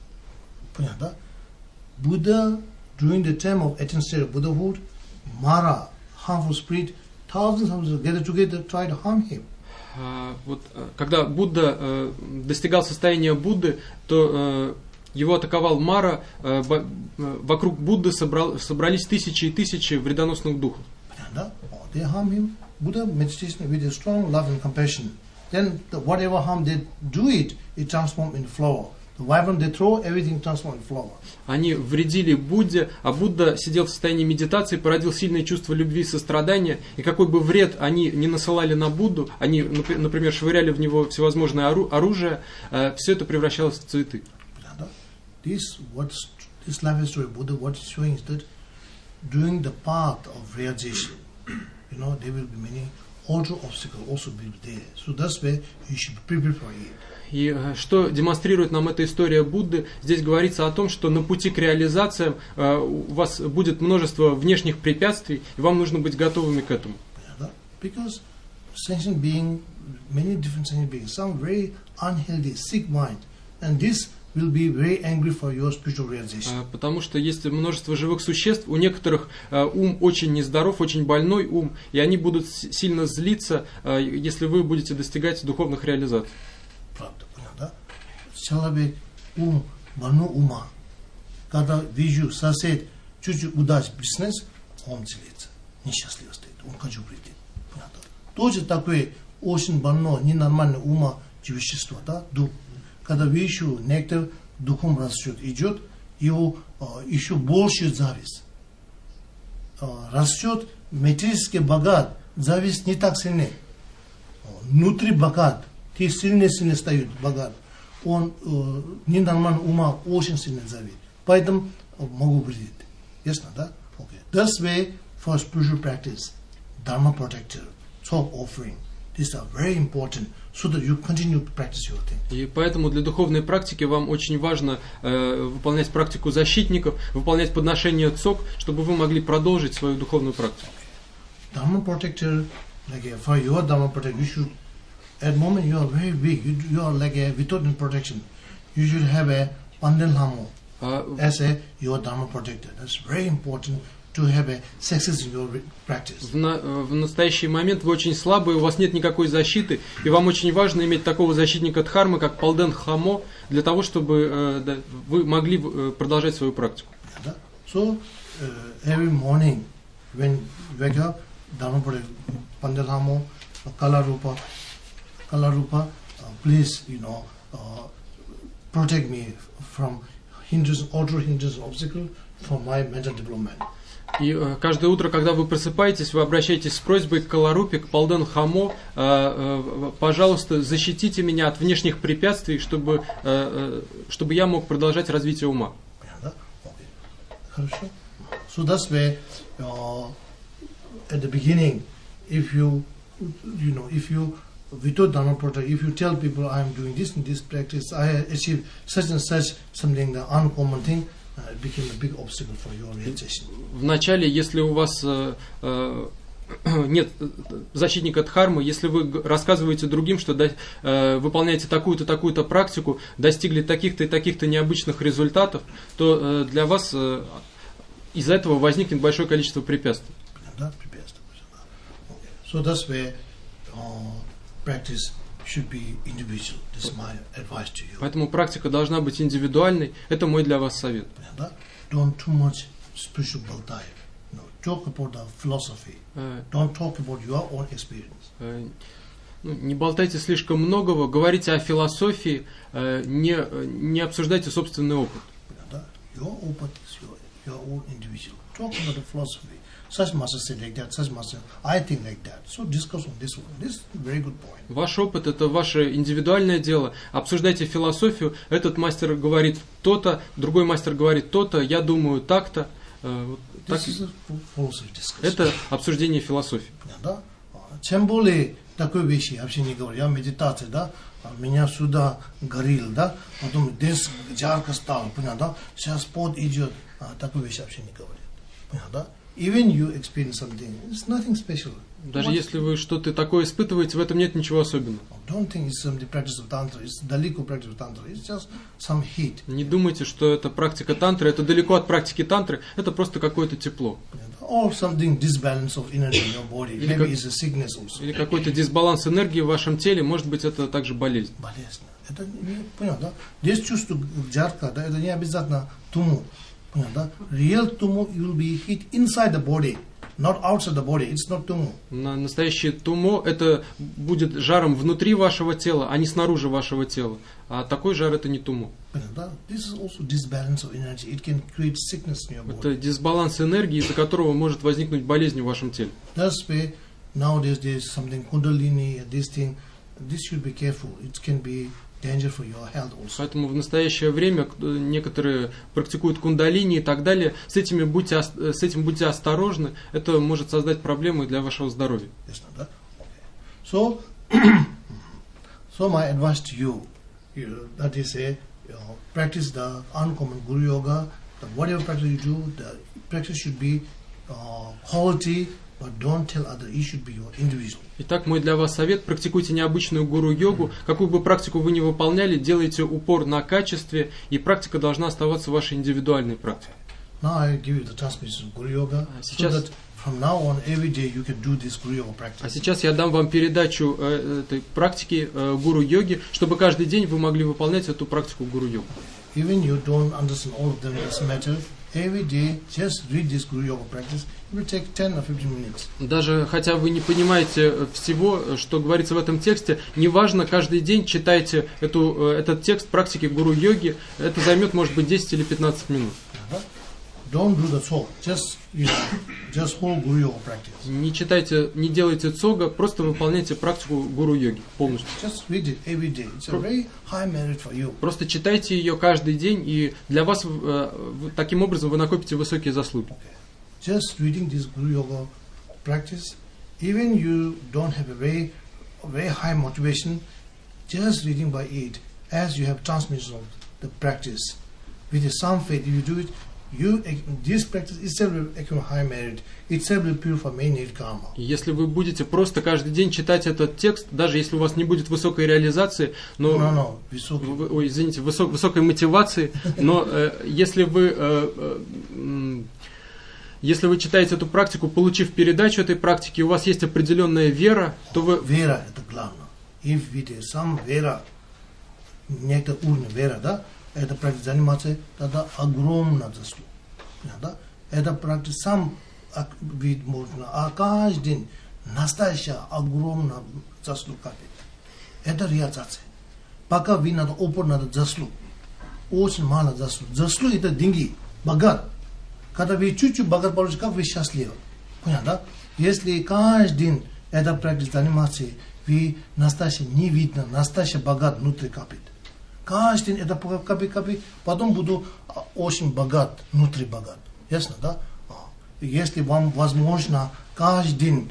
Buddha, during the time of 18th state of Buddhahood, Mara, harmful spirit, thousands of them together try to harm him. Вот, когда Будда достигал состояния Будды, то его атаковал Мара, вокруг Будды собрались тысячи и тысячи вредоносных духов. they harm him. Buddha meditation with a strong love and compassion. Then whatever harm they do it transforms into flower. The vibrant they throw, everything transforms into flower. Они вредили Будде, а Будда сидел в состоянии медитации, породил сильное чувство любви и сострадания, и какой бы вред они не насылали на Будду, они, например, швыряли в него всевозможное оружие, все это превращалось в цветы. This life story Buddha, what is showing is that during the path of realization, there will be many other obstacles also be there. So that's why you should prepare for it. И что демонстрирует нам эта история Будды? Здесь говорится о том, что на пути к реализациям у вас будет множество внешних препятствий, и вам нужно быть готовыми к этому. Because sentient being, many different sentient beings, some very unhealthy, sick mind, and this will be very angry for your spiritual realization. Потому что есть множество живых существ, у некоторых ум очень нездоров, очень больной ум, и они будут сильно злиться, если вы будете достигать духовных реализаций. Правда, понятно? Человек больной ума, когда вижу сосед чуть-чуть удач бизнес, он злится, несчастливо стоит, он хочу прийти. Понятно? Тоже такое очень больное, ненормальное ума вещество, да, дух. Когда вижу, некоторый духом растет, идет, его еще больше зависть. Растет материальский богат, зависть не так сильная. Внутри богат, те сильнее стают богат. Он ненормальный ума очень сильно зависит. Поэтому могу вредить. Ясно, да? Okay. That's way for spiritual practice, Dharma protector, top offering. These are very important so that you continue to practice your thing. И поэтому для духовной практики вам очень важно выполнять практику защитников, выполнять подношение цок, чтобы вы могли продолжить свою духовную практику. Dharma protector, for your Dharma protector, you should, at the moment you are very big, you are like a without protection. You should have a Pandal Lamo as your Dharma protector. That's very important. To have a success in your practice. В настоящий момент вы очень слабые, у вас нет никакой защиты, и вам очень важно иметь такого защитника дхармы, как Палден Хамо, для того, чтобы вы могли продолжать свою практику. So, every morning, when you wake up, Dharma protector, Pandal Hamo, Kalarupa, please, protect me from hindrance, obstacle for my mental development. И каждое утро, когда вы просыпаетесь, вы обращаетесь с просьбой к Каларупе, к Палден Хамо, пожалуйста, защитите меня от внешних препятствий, чтобы я мог продолжать развитие ума. Хорошо. So that's why at the beginning, if you without Dharma protect, if you tell people I am doing this and this practice, I achieve such and such something, the uncommon thing. It became a big obstacle for your realization. Вначале, если у вас нет защитника дхармы, если вы рассказываете другим, что выполняете такую-то, такую-то практику, достигли таких-то и таких-то необычных результатов, то для вас из-за этого возникнет большое количество препятствий. Да, препятствия. So that's where practice should be individual. This is my advice to you. Поэтому практика должна быть индивидуальной. Это мой для вас совет. Don't too much spiritual baltai. No, talk about the philosophy. Don't talk about your own experience. Не болтайте слишком многого, говорите о философии, не обсуждайте собственный опыт. Your опыт is your own individual. Talk about the philosophy. Such master said like that, such master, I think like that. So discuss on this one. This is a very good point. Ваш опыт – это ваше индивидуальное дело. Обсуждайте философию. Этот мастер говорит то-то, другой мастер говорит то-то, я думаю так-то. Это обсуждение философии. Да? Чем более такой вещи вообще не говорю. Я медитация, да? Меня сюда горел, да? Потом здесь жарко стало, понятно, да? Сейчас пот идет. Такой вещи вообще не говорят. Понятно, да? Even you experience something, it's nothing special. Даже если вы что-то такое испытываете, в этом нет ничего особенного. Don't think it's the practice of tantra. It's далеко practice of tantra. It's just some heat. Не думайте, что это практика тантры. Это далеко от практики тантры. Это просто какое-то тепло. Or something disbalance of energy in your body. Maybe it's a sickness also. Или какой-то дисбаланс энергии в вашем теле. Может быть, это также болезнь. Болезнь. Это не понятно, да? Здесь чувство жарко, да? Это не обязательно туму. Да? Real tumu will be hit inside the body. not outside the body. It's not tumo. Настоящее тумо это будет жаром внутри вашего тела, а не снаружи вашего тела. А такой жар это не тумо. This is also disbalance of energy. It can create sickness in your body. Это дисбаланс энергии, из-за которого может возникнуть болезнь в вашем теле. That's why nowadays there is something kundalini, this thing. This should be careful. It can be danger for your health also. Поэтому в настоящее время некоторые практикуют кундалини и так далее. С этим будьте осторожны. Это может создать проблемы для вашего здоровья. Yes, okay. So my advice to you, that is practice the uncommon Guru Yoga. Whatever practice you do, the practice should be quality, but don't tell others. It should be your individual. Итак, мой для вас совет: практикуйте необычную гуру-йогу. Какую бы практику вы ни выполняли, делайте упор на качестве, и практика должна оставаться вашей индивидуальной практикой. Now I give you the transmission of Guru Yoga, so that from now on every day you can do this Guru Yoga practice. А сейчас я дам вам передачу этой практики гуру-йоги, чтобы каждый день вы могли выполнять эту практику гуру-йогу. Even you don't understand all of them, it doesn't matter. Every day, just read this Guru Yoga practice. It will take 10 or 15 minutes. Даже хотя вы не понимаете всего, что говорится в этом тексте, неважно, каждый день читайте этот текст практики гуру-йоги. Это займет, может быть, 10 или 15 минут. Don't do the tsog. Just whole Guru Yoga practice. Не читайте, не делайте цога, просто выполняйте практику гуру-йоги полностью. Just read it every day. It's a very high merit for you. Просто читайте ее каждый день, и для вас таким образом вы накопите высокие заслуги. Just reading this Guru Yoga practice, even you don't have a very high motivation, just reading by it, as you have transmission of the practice, with some faith, if you do it, this practice itself will accrue high merit, itself will purify many karma. Если вы будете просто каждый день читать этот текст, даже если у вас не будет высокой реализации, высокой мотивации, но если вы читаете эту практику, получив передачу этой практики, у вас есть определенная вера, то вы... Вера – это главное. If with some вера, некто уровень вера, да, это практика заниматься, тогда огромная заслуга. Да? Это практика сам вид можно, а каждый день настоящая огромная заслуга. Это реализация. Пока вы надо упор надо заслуг. Очень мало заслуг. Заслуг это деньги, богат. Когда вы чуть-чуть богат получите, как вы счастливы. Понятно, да? Если каждый день это практика заниматься, вы настоящий не видно, настоящий богат внутри капит. Каждый день это капи, потом буду очень богат, внутри богат. Ясно, да? Если вам возможно каждый день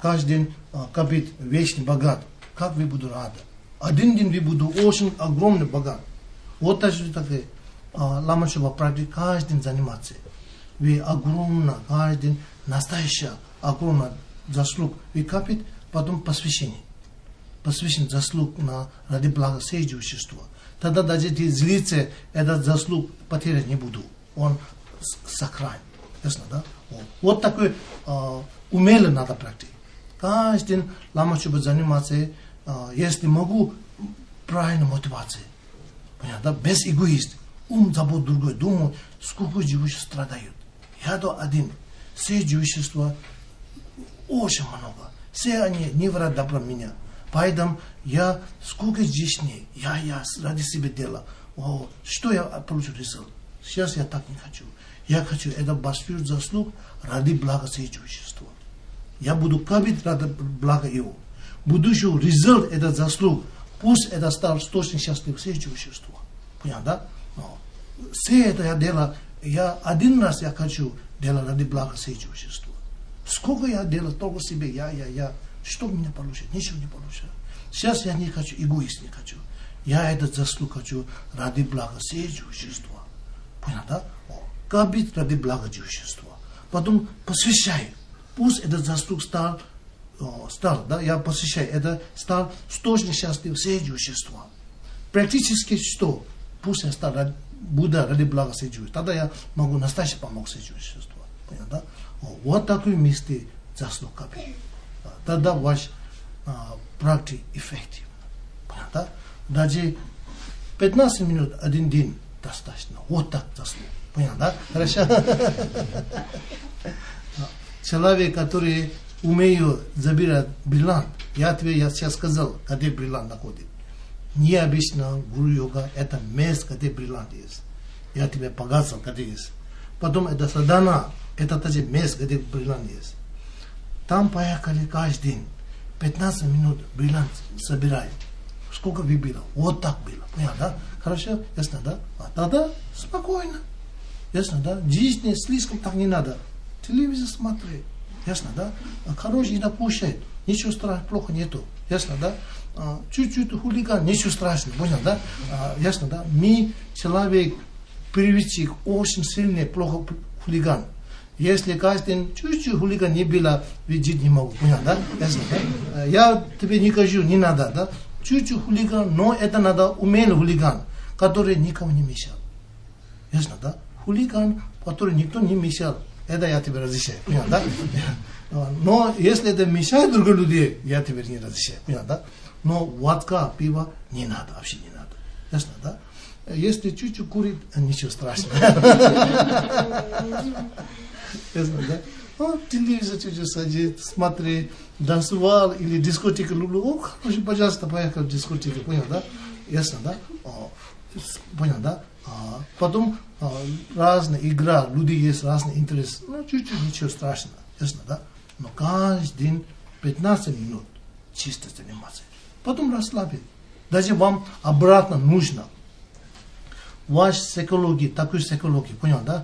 капит вечный богат, как вы будете рады? Один день вы будете очень огромный богат. Вот так же такое. Лама Шуба практика каждый день заниматься. Вы огромно, каждый день настоящая огромная заслуг. Вы капит, потом посвящение. Посвящение заслуг ради блага всей существа. Тогда даже злиться, этот заслуг потерять не буду. Он сохранит. Ясно, да? Вот такой умело надо практиковать. Каждый день лама Шуба заниматься, если могу, правильной мотивацией. Понятно, да? Без эгоиста. Забот другой. Думаю, сколько живущих страдают. Я до один. Все живущества очень много. Все они не врат добра меня. Поэтому я сколько жизней, я ради себя делал. Что я получу результат? Сейчас я так не хочу. Я хочу это большой заслуг ради блага всего человечества. Я буду копить ради блага его. Будущий результат этот заслуг, пусть это стал источник счастья всего человечества. Понятно, да? Все это я делал, я один раз я хочу делать ради блага всего человечества. Сколько я делал только себе, я. Что меня получит? Ничего не получит. Сейчас я не хочу, эгоист не хочу. Я этот заслуг хочу ради блага всего человечества. Понятно, да? Копить ради блага человечества. Потом посвящаю. Пусть этот заслуг стал, да, я посвящаю, это стал источник счастья всего человечества. Практически что? Пусть я стал Будда ради блага всего человечества. Тогда я могу настоящий помочь всего человечества. Понятно, да? Вот такой месте заслуг копить. Тогда ваш практика эффективна. Понятно? Даже 15 минут один день достаточно. Вот так заслуг. Понятно, да? Хорошо? человек, который умеет забирать бриллиант, я сейчас сказал, где бриллиант находит. Необычно гуру-йога, это место, где бриллиант есть. Я тебе показал, где есть. Потом это садана, это тоже место, где бриллиант есть. Там поехали каждый день, 15 минут бриллиант собираем. Сколько вы было? Вот так было. Понятно, да? Хорошо? Ясно, да? А тогда спокойно. Ясно, да? Жизнь слишком так не надо. Телевизор смотри. Ясно, да? Хороший еда кушает. Ничего страшного, плохо нету. Ясно, да? Чуть-чуть хулиган, ничего страшного. Понял, да? Ясно, да? Мы, человек, привычек очень сильный, плохо хулиган. Если каждый день чуть-чуть хулиган не было, видеть не могу. Понял, да? Ясно, да? Я тебе не кажу, не надо, да? Чуть-чуть хулиган, но это надо умелый хулиган, который никому не мешал. Ясно, да? Хулиган, который никто не мешал. Это я тебе разрешаю. Понял, да? Но если это мешает другим людям, я тебе не разрешаю. Понял, да? Но водка, пиво не надо, вообще не надо. Ясно, да? Если чуть-чуть курит, ничего страшного. Ясно, да? Телевизор чуть-чуть садит, смотри, танцевал или дискотеку люблю. О, хорошо, пожалуйста, поехал в дискотеку. Понял, да? Ясно, да? Понял, да? Потом разная игра, люди есть разный интерес. Ну, чуть-чуть ничего страшного. Ясно, да? Но каждый день 15 минут чисто заниматься. Потом расслабить. Даже вам обратно нужно. Ваш психология, такой психология, понял, да?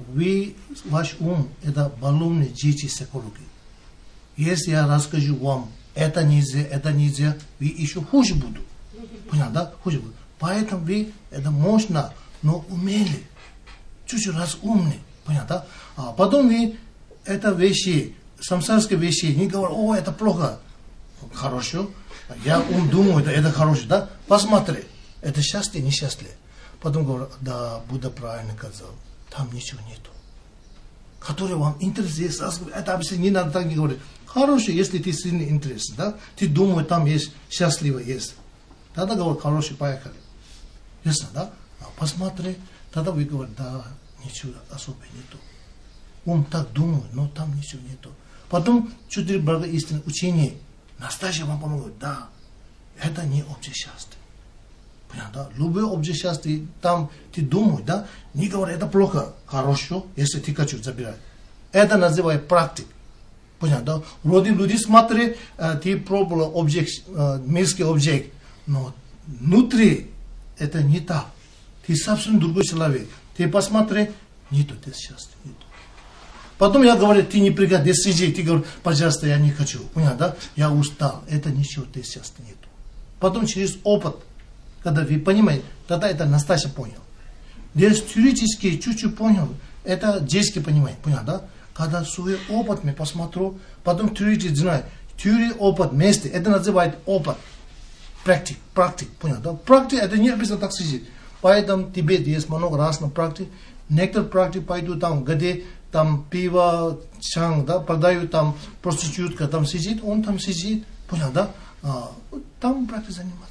Ваш ум – это баллонные дети психологии. Если я расскажу вам, это нельзя, вы еще хуже будут. Понял, да? Хуже будут. Поэтому вы, это можно, но умели. Чуть-чуть разумны. Понял, да? А потом вы, это вещи, самсарские вещи, не говорят, о, это плохо. Хорошо. Я думаю, это хорошо, да? Посмотри. Это счастье, несчастье. Потом говорят, да, Будда правильно сказал. Там ничего нету. Который вам интересует, это обычно не надо так не говорить. Хороший, если ты сильный интерес, да? Ты думаешь, там есть счастливо есть. Тогда говорят, хороший, поехали. Ясно, да? Посмотри, тогда вы говорите, да, ничего особо нету. Он так думает, но там ничего нету. Потом 4 блага истины учения. Настоящее вам помогут. Да, это не общее счастье. Понятно, да? Любое общее счастье, там ты думаешь, да? Не говори, это плохо. Хорошо, если ты хочешь забирать. Это называется практик. Понятно, да? Вроде люди смотрят, ты пробовал объект, мирский объект, но внутри это не так. Ты совсем другой человек. Ты посмотри, нету здесь счастья, нету. Потом я говорю, ты не пригодишься, сиди, ты говоришь, пожалуйста, я не хочу. Понятно, да? Я устал. Это ничего здесь счастья нету. Потом через опыт, когда вы понимаете, тогда это настоящий понял. Здесь теоретически чуть-чуть понял, это детский понимает, понятно, да? Когда свой опыт я посмотрю, потом теоретически знаю, теория, опыт, вместе, это называют опыт. Практик, понятно, да? Практик, это не обязательно так сидит. Поэтому в Тибете есть много разных практик. Некоторые практики пойдут там, где там пиво, чанг, да, продают там проститутка, там сидит, он там сидит, понятно, да? Там практик заниматься.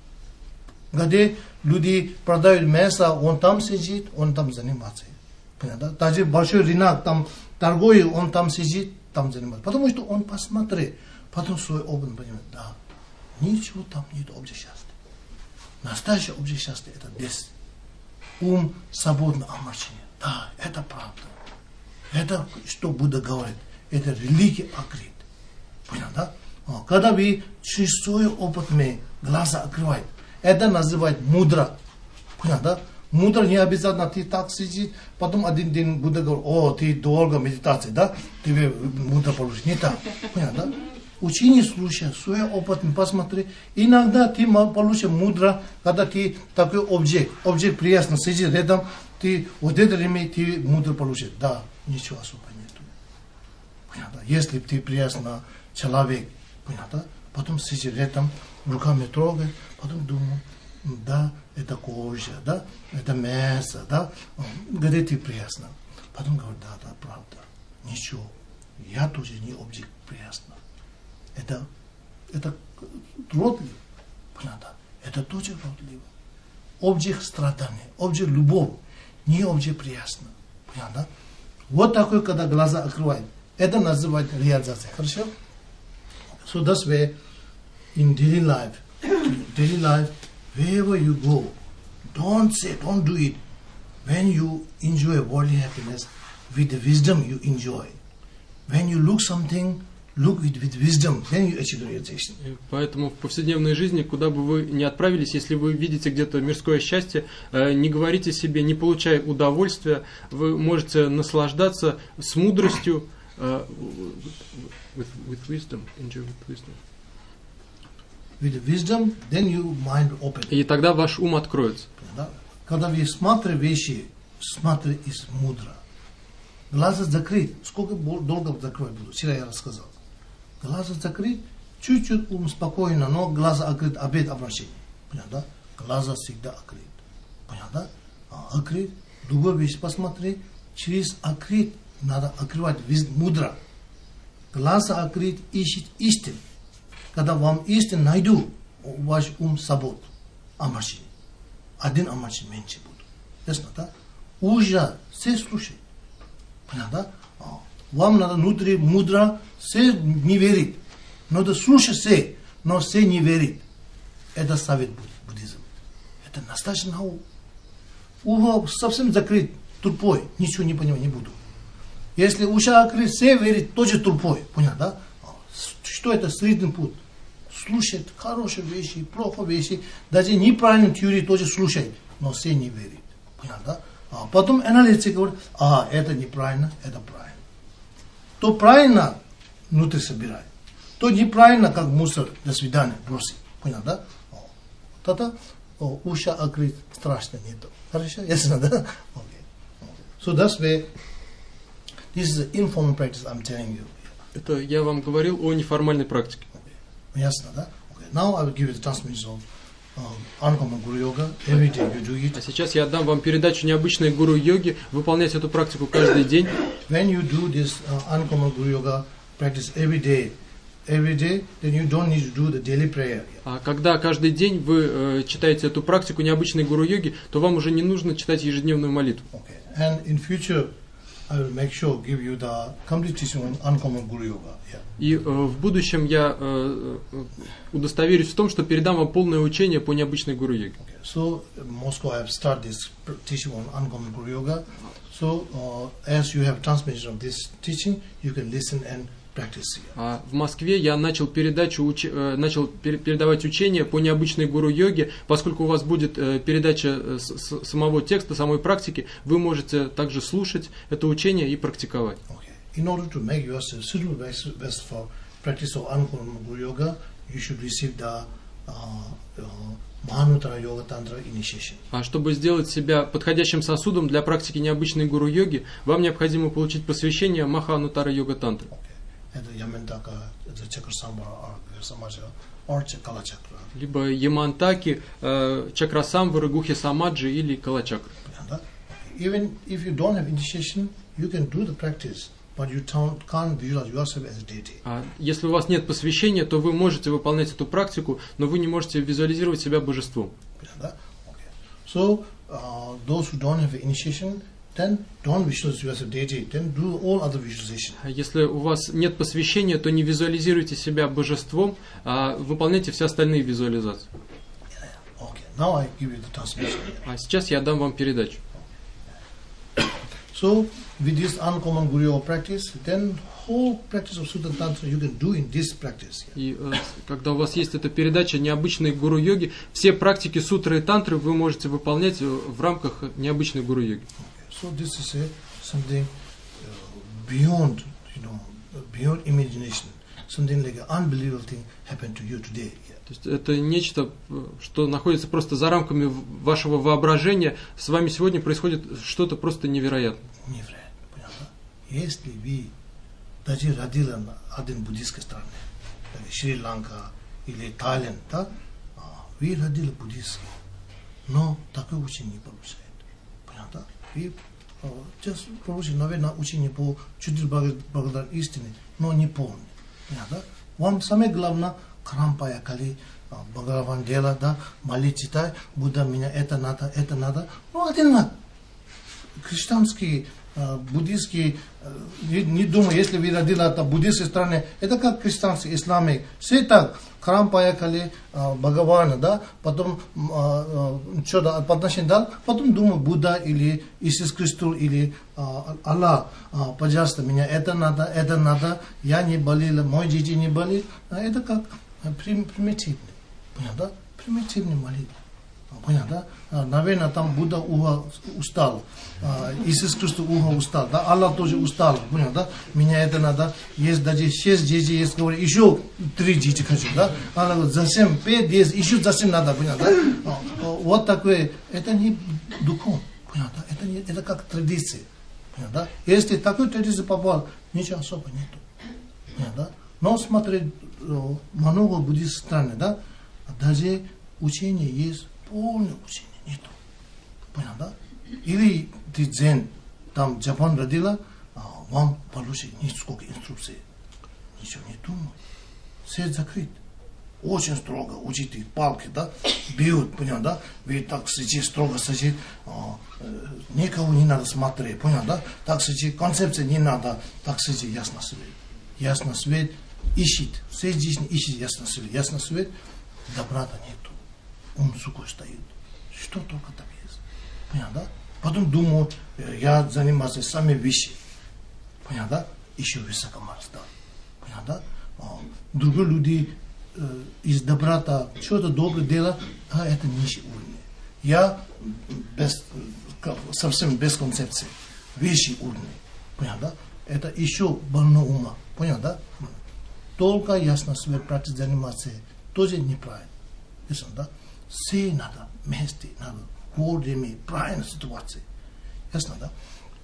Где люди продают мясо, он там сидит, он там занимается. Понятно, да? Даже большой рынок, там торгует, он там сидит, там занимается. Потому что он посмотрит, потом свой опыт понимает, да, ничего там нет общего счастья. Настоящее общее счастье это здесь. Ум свободно омрачение. Да, это правда. Это, что Будда говорит, это религия открыт. Понятно, да? Когда вы через свой опыт глаза открываете, это называют мудро. Понятно, да? Мудро не обязательно ты так сидишь, потом один день Будда говорит, о, ты долго медитация, да? Тебе мудро получишь. Не так. Понятно, да? Учение слушай, свой опыт посмотри. Иногда ты получишь мудро, когда ты такой объект приятно сидит рядом, ты вот это время ты мудро получишь. Да, ничего особо нету. Понятно? Если ты приятно человек, понятно? Потом сидит рядом, руками трогает, потом думаю, да, это кожа, да, это мясо, да, где ты приятно. Потом говорит, да, правда, ничего, я тоже не объект приятно. Это родливо, понятно? Это тоже родливо. Объект страдания, объект любовь, не объект приятно, понятно? Вот такой, когда глаза открывают, Это называется реализация. Хорошо? So that's why in daily life, wherever you go, don't do it. When you enjoy worldly happiness, with the wisdom you enjoy. When you look something, look with wisdom, then you achieve the realization. Поэтому в повседневной жизни, куда бы вы ни отправились, если вы видите где-то мирское счастье, не говорите себе, не получая удовольствия, вы можете наслаждаться с мудростью, with wisdom, enjoy with wisdom. With wisdom, then your mind open. И тогда ваш ум откроется. Когда вы смотрите вещи, смотрите из мудро. Глаза закрыть. Сколько долго закрыть буду? Вчера я рассказал. Глаза закрыть, чуть-чуть ум спокойно, но глаза открыть, обед обращение. Понятно? Глаза всегда открыть. Понятно? Открыть, другую вещь посмотреть, через открыть надо открывать мудро. Глаза открыть, ищет истину. Когда вам истину найду, ваш ум свобод. Омрачение. Один омрачение меньше будет. Ясно, да? Уже все слушай. Понятно? Вам надо внутри мудро, все не верит. Надо слушать все, но все не верит. Это совет буддизм. Это настоящая наука. Ухо совсем закрыт, тупой, ничего не понимать не буду. Если уши открыт, все верит, тоже тупой. Понятно, да? Что это средний путь? Слушает хорошие вещи, плохие вещи, даже неправильную теорию тоже слушает, но все не верит. Понятно, да? Потом аналитик говорит, это неправильно, это правильно. То правильно, внутрь собирай. То неправильно, как мусор, до свидания, бросить. Понятно, да? Тогда уши открыть страшно нету. Хорошо? Ясно, да? Okay. So that's why this is an informal practice I'm telling you. Это я вам говорил о неформальной практике. Okay. Ясно, да? Okay. Now I will give you the transmission of uncommon Guru Yoga. Every day you do it. А сейчас я отдам вам передачу необычной гуру йоги. Выполнять эту практику каждый день. When you do this uncommon Guru Yoga practice every day, then you don't need to do the daily prayer. А когда каждый день вы читаете эту практику необычной гуру йоги, то вам уже не нужно читать ежедневную молитву. Okay. And in future, I will make sure give you the complete teaching on uncommon Guru Yoga. Yeah. И в будущем я удостоверюсь в том, что передам вам полное учение по необычной гуру йоге. Okay. So Moscow, I have started this teaching on uncommon Guru Yoga. So as you have transmission of this teaching, you can listen and practice. А в Москве я начал передавать учение по необычной гуру йоге, поскольку у вас будет передача самого текста, самой практики, вы можете также слушать это учение и практиковать. Okay. In order to make yourself suitable best for practice of uncommon Guru Yoga, you should receive the Mahanutara Yoga Tantra initiation. А чтобы сделать себя подходящим сосудом для практики необычной гуру йоги, вам необходимо получить посвящение Маханутара Йога Тантры. Это Ямантака, это Чакрасамвара, or Калачакра. Либо Ямантаки, Чакрасамвара, Гухи Самаджи или Калачакра. Even if you don't have initiation, you can do the practice, but you can't visualize yourself as a deity. Если у вас нет посвящения, то вы можете выполнять эту практику, но вы не можете визуализировать себя божеством. So those who don't have initiation, then don't visualize yourself as a deity. Then do all other visualization. Если у вас нет посвящения, то не визуализируйте себя божеством, а выполняйте все остальные визуализации. Okay. Now I give you the transmission. А сейчас я дам вам передачу. So with this uncommon Guru Yoga practice, then whole practice of Sutta Tantra you can do in this practice. И когда у вас есть эта передача необычной гуру йоги, все практики сутры и тантры вы можете выполнять в рамках необычной гуру йоги. So this is something beyond, beyond imagination. Something like an unbelievable thing happened to you today. То есть это нечто, что находится просто за рамками вашего воображения. С вами сегодня происходит что-то просто невероятное. Невероятно, понятно? Если вы даже родились на одной буддийской стране, Шри-Ланка или Таиланд, да, вы родились буддийские, но такое учение не получает. Понятно? Вы получили, наверное, учение по чудес благодаря истине, но не полное. Понятно? Вам самое главное Крампая Кали, Бхагаван Дела, да, молить читай, Будда меня это надо. Ну, один надо. Христианские буддийские, не думаю, если вы родились в буддийской стране, это как христианский, исламик. Все так, храм поехали, Бхагавана, да, потом что-то подношение дал, потом думаю, Будда или Иисус Христос или Аллах, пожалуйста, меня это надо, я не болел, мой дети не болели. Это как примитивный, понятно, да? Примитивный молитва. Понятно, да? Наверное, там Будда устал, Иисус Христос устал, да? Аллах тоже устал, понятно, да? Меня это надо, есть даже 6 дети, есть, говорят, еще 3 дети хочу, да? Аллах говорит, затем 5, 10, еще затем надо, понятно, да? Вот такое, это не духом, понятно, это как традиция, понятно, да? Если такой традиции попал, ничего особо нету, понятно, да? Но смотри, много буддийских стран, да? Даже учение есть, полное учение нету. Понятно, да? Или ты дзен, там Джапан родила, вам получить несколько инструкций. Ничего не думай. Все закрыт. Очень строго учите, палки, да? Бьют, понятно, да? Вы так сидите, строго сидите, никого не надо смотреть, понятно, да? Так сидите, концепция не надо, так сидите, ясно свет. Ясно свет ищет, все жизнь ищет ясно свет, добра-то нету. Он сухой стоит. Что только там есть. Понятно, да? Потом думаю, я занимаюсь сами вещи. Понятно, да? Еще высокомарство. Да? Понятно, да? Другие люди из доброта, что-то доброе дело, это низший уровень. Я совсем без концепции. Высший уровень. Понятно, да? Это еще больно ума. Понятно, да? Только ясно свет практики заниматься тоже неправильно. Ясно, да? Все надо, вместе надо, вовремя, правильной ситуации. Ясно, да?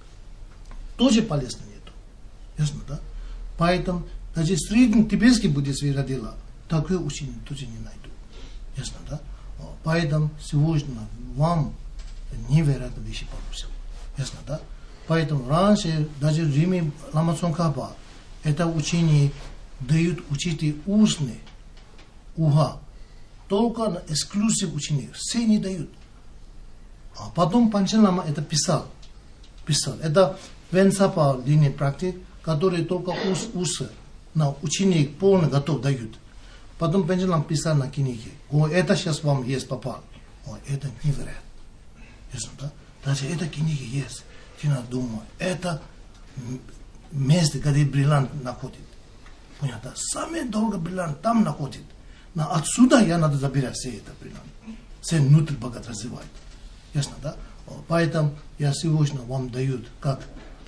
Тоже полезно нету. Ясно, да? Поэтому даже средний тибетский буддист родила, такое учение тоже не найду. Ясно, да? Поэтому сегодня вам невероятно вещи получил. Ясно, да? Поэтому раньше даже в Риме Лама Цонкапа это учение дают учитель устные, уха. Только на эксклюзив ученик. Все не дают. А потом Панчен Лама это писал. Это Венсапа линия практик, которые только на ученик полный готов дают. Потом Панчен Лама писал на книге. Это сейчас вам есть попал. Это невероятно. Ясно, да? Даже это книги есть. Ты надо думать. Это место, где бриллиант находит. Понятно? Самый дорогой бриллиант там находит. Но отсюда я надо забирать все это бриллиант. Все внутрь богат развивать. Ясно, да? Поэтому я сегодня вам даю как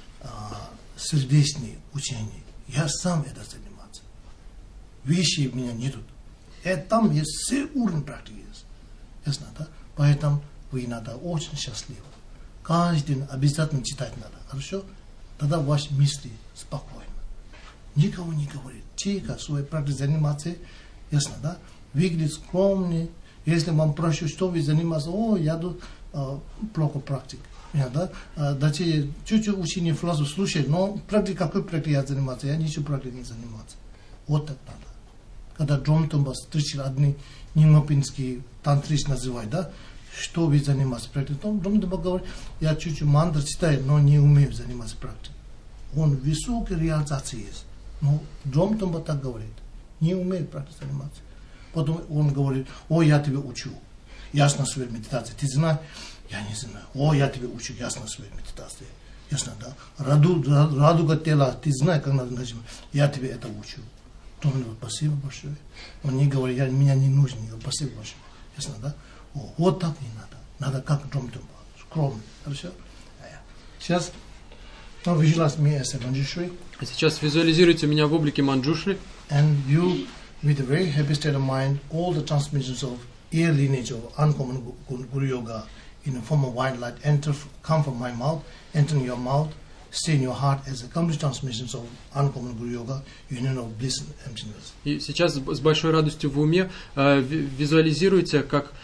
сердечные учения. Я сам это заниматься. Вещи у меня нету. Там есть все уровни практики есть. Ясно, да? Поэтому вы надо очень счастливы. Каждый день обязательно читать надо. Хорошо? Тогда ваши мысли спокойно. Никого не говорит. Тихо своей практикой заниматься. Ясно, да? Выглядит скромный. Если вам прошу, что вы занимаетесь, я тут плохо практик. Да? Дайте чуть-чуть учение фразу слушать, но какой практикой я заниматься? Я ничего практикой не заниматься. Вот так надо. Когда Джомтомба встречали одни нимопинские тантрич называют, да? Что вы занимаетесь практикой? Джомтомба говорит, я чуть-чуть мантра читаю, но не умею заниматься практикой. Он высокой реализации есть. Но Джомтомба так говорит. Не умеет практически заниматься. Потом он говорит, я тебя учу. Ясно своей медитации. Ты знаешь? Я не знаю. Я тебя учу. Ясно своей медитации. Ясно, да? Радуга тела. Ты знаешь, как надо нажимать. Я тебе это учу. Он говорит, спасибо большое. Он не говорит, меня не нужно. Он говорит, спасибо большое. Ясно, да? Вот так не надо. Надо как Джомтомба. Скромно. Хорошо? Сейчас visualize me as a Manjushri. Сейчас визуализируйте меня в облике Манджушри. And you, with a very happy state of mind, all the transmissions of air lineage of uncommon Guru Yoga in the form of white light come from my mouth, enter in your mouth, stay in your heart as a complete transmissions of uncommon Guru Yoga, union of bliss and emptiness. И сейчас с большой радостью в уме визуализируйте, как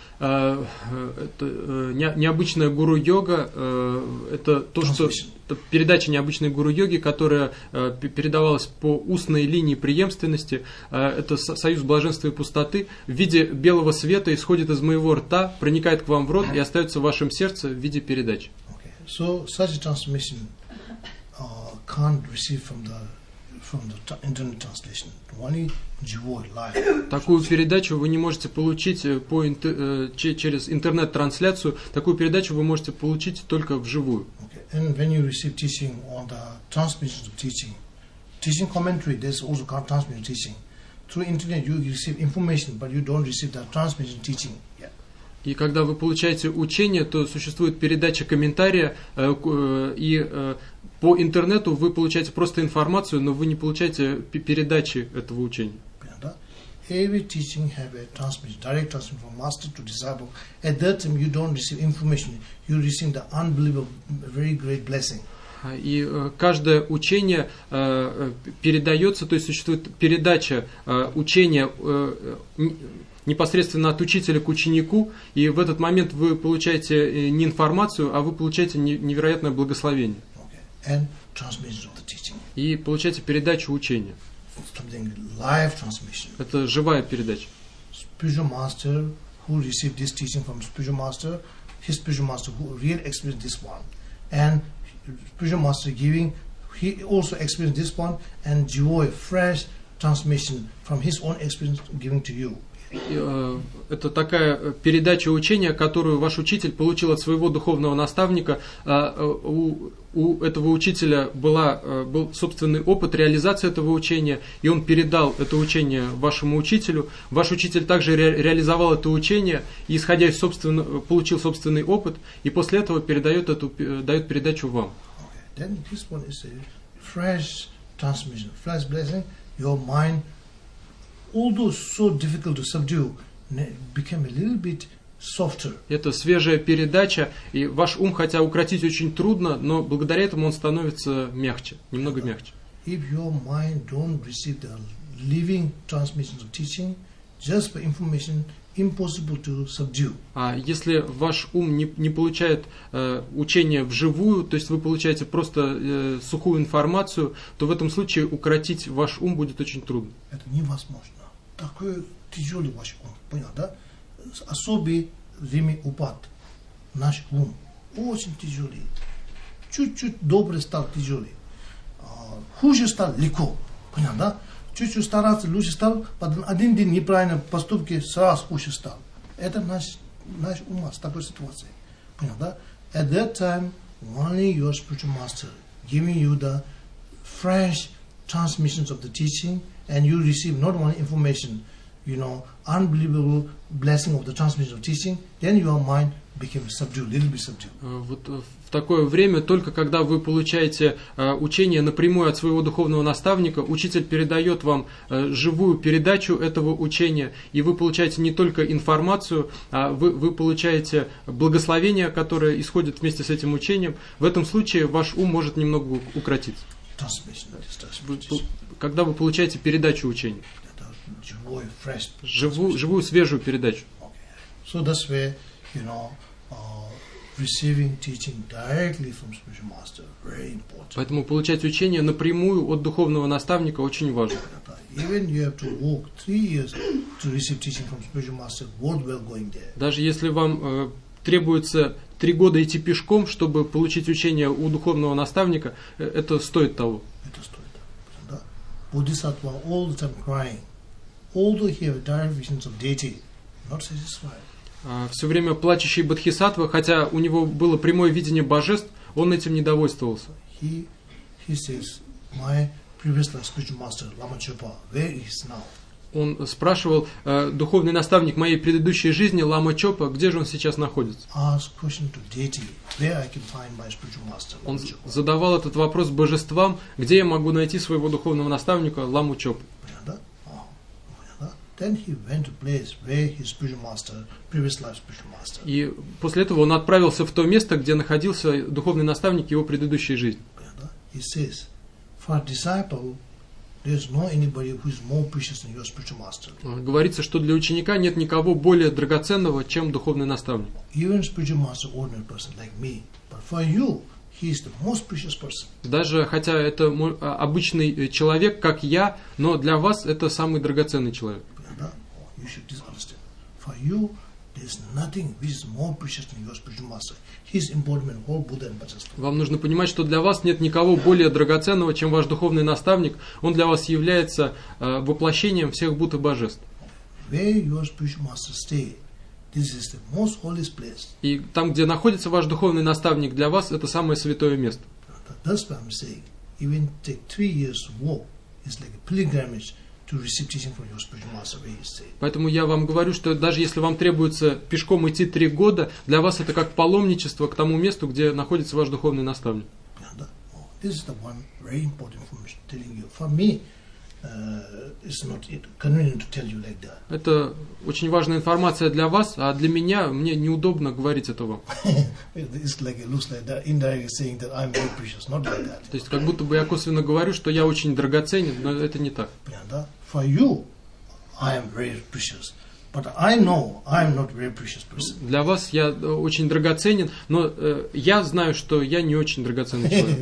необычная гуру-йога, это то, что передача необычной гуру-йоги, которая передавалась по устной линии преемственности, это союз блаженства и пустоты, в виде белого света исходит из моего рта, проникает к вам в рот и остается в вашем сердце в виде передачи. So such a transmission can't receive from the internet translation. Only живой, live. Такую передачу вы не можете получить через интернет-трансляцию. Такую передачу вы можете получить только вживую. Okay. And when you receive teaching on the transmissions of teaching commentary, there's also transmission teaching. Through internet you receive information, but you don't receive the transmission teaching. Yeah. И когда вы получаете учение, то существует передача комментария, и по интернету вы получаете просто информацию, но вы не получаете передачи этого учения. Every teaching have a transmission, direct transmission from master to disciple. At that time you don't receive information, you receive the unbelievable, very great blessing. И каждое учение передается, то есть существует передача учения непосредственно от учителя к ученику, и в этот момент вы получаете не информацию, а вы получаете невероятное благословение. And transmission of the teaching. И получаете передачу учения. Live transmission. Это живая передача. Spiritual master who received this teaching from spiritual master, his spiritual master who really experienced this one, and spiritual master giving, he also experienced this one, and joy, fresh transmission from his own experience giving to you. Это такая передача учения, которую ваш учитель получил от своего духовного наставника. У этого учителя был собственный опыт реализации этого учения, и он передал это учение вашему учителю. Ваш учитель также реализовал это учение, и, исходя из получил собственный опыт, и после этого дает передачу вам. Then this one is a fresh transmission, fresh blessing. Your mind, although so difficult to subdue, became a little bit softer. Это свежая передача, и ваш ум, хотя укротить очень трудно, но благодаря этому он становится мягче, немного мягче. If your mind don't receive the living transmissions of teaching, just by information, impossible to subdue. А если ваш ум не получает учение вживую, то есть вы получаете просто сухую информацию, то в этом случае укротить ваш ум будет очень трудно. Это невозможно. Такой тяжелый ваш ум, понял, да? Особый время упад. Наш ум очень тяжелый. Чуть-чуть добрый стал тяжелый. Хуже стал легко, понял, да? Чуть-чуть стараться, лучше стал, потом один день неправильно поступки, сразу хуже стал. Это наш ум с такой ситуацией. Понял, да? At that time, only your spiritual master giving you the fresh transmissions of the teaching, and you receive not only information, unbelievable blessing of the transmission of teaching, then your mind became subdued, little bit subdued. Вот в такое время, только когда вы получаете учение напрямую от своего духовного наставника, учитель передает вам живую передачу этого учения, и вы получаете не только информацию, а вы получаете благословение, которое исходит вместе с этим учением. В этом случае ваш ум может немного укротиться. Когда вы получаете передачу учения. Живую, свежую передачу. So that's where, receiving teaching directly from spiritual master very important. Поэтому получать учение напрямую от духовного наставника очень важно. Even you have to walk 3 years to receive teaching from spiritual master, worthwhile going there. Даже если вам требуется 3 года идти пешком, чтобы получить учение у духовного наставника, это стоит того. Это стоит. Да? Bodhisattva all the time crying, although he have direct visions of deity, not satisfied. Все время плачущий Бодхисаттва, хотя у него было прямое видение божеств, он этим не довольствовался. He says, my previous spiritual master, Lama Chopa, where is now? Он спрашивал, духовный наставник моей предыдущей жизни, Лама Чопа, где же он сейчас находится? Он задавал этот вопрос божествам, где я могу найти своего духовного наставника, Ламу Чопу. И после этого он отправился в то место, где находился духовный наставник его предыдущей жизни. Говорится, что для ученика нет никого более драгоценного, чем духовный наставник. Даже хотя это обычный человек, как я, но для вас это самый драгоценный человек. there is nothing which is more precious than your spiritual master. His embodiment, whole Buddha and Bodhisattva. Вам нужно понимать, что для вас нет никого более драгоценного, чем ваш духовный наставник. Он для вас является воплощением всех Будд и божеств. Where your spiritual master stay, this is the most holiest place. И там, где находится ваш духовный наставник, для вас это самое святое место. That's why I'm saying, even take 3 years to walk, it's like a pilgrimage to receive teaching from your spiritual master where he stay. Поэтому я вам говорю, что даже если вам требуется пешком идти 3 года, для вас это как паломничество к тому месту, где находится ваш духовный наставник. This is the one very important information telling you. For me, it's not convenient to tell you like that. Это очень важная информация для вас, а для меня, мне неудобно говорить это вам. It's like it looks like that, indirectly saying that I'm very precious, not like that. То есть как будто бы я косвенно говорю, что я очень драгоценен, но это не так. For you, I am very precious. But I know I am not very precious person. Для вас я очень драгоценен, но я знаю, что я не очень драгоценный человек.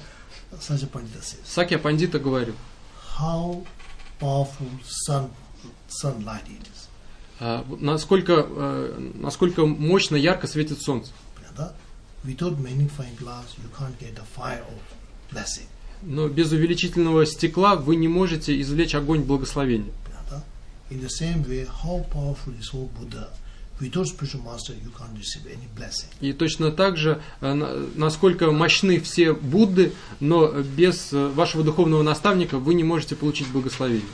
Сакья Пандита говорил, how powerful sunlight it is. Насколько мощно, ярко светит солнце. Without magnifying glass, you can't get the fire of blessing. Но без увеличительного стекла вы не можете извлечь огонь благословения. In the same way, how powerful is whole Buddha? Without spiritual master, you can't receive any blessing. И точно так же, насколько мощны все Будды, но без вашего духовного наставника вы не можете получить благословение.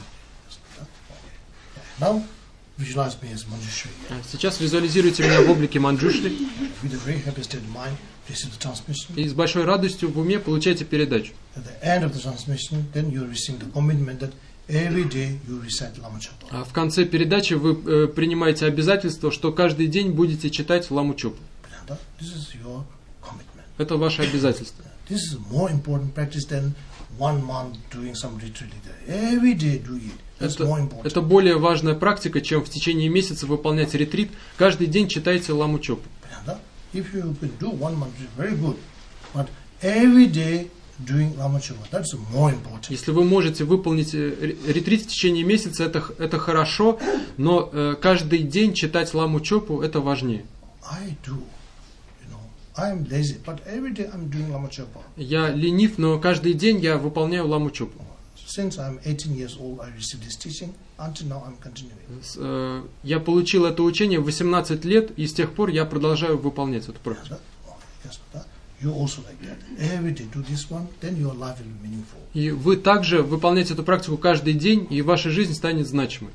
Now, visualize me as Manjushri. Сейчас визуализируйте меня в облике Манджушри. With a very happy state of mind, receive the transmission. И с большой радостью в уме получайте передачу. At the end of the transmission, then you receive the commitment that every day you recite Lama Chopa. А в конце передачи вы принимаете обязательство, что каждый день будете читать Ламу Чопу. This is your commitment. Это ваше обязательство. This is a more important practice than 1 month doing some retreat. Every day do it. That's more important. Это более важная практика, чем в течение месяца выполнять ретрит. Каждый день читайте Ламу Чопу. If you can do 1 month, it's very good. But every day doing Lama Chopa, that's more important. Если вы можете выполнить ретрит в течение месяца, это хорошо, но каждый день читать Ламу Чопу это важнее. I do. I'm lazy, but every day I'm doing Lama Chopa. Я ленив, но каждый день я выполняю Ламу Чопу. Since I'm 18 years old, I received this teaching. Until now, I'm continuing. Я получил это учение в 18 лет, и с тех пор я продолжаю выполнять эту практику. You also like that. Every day do this one, then your life will be meaningful. И вы также выполняете эту практику каждый день, и ваша жизнь станет значимой.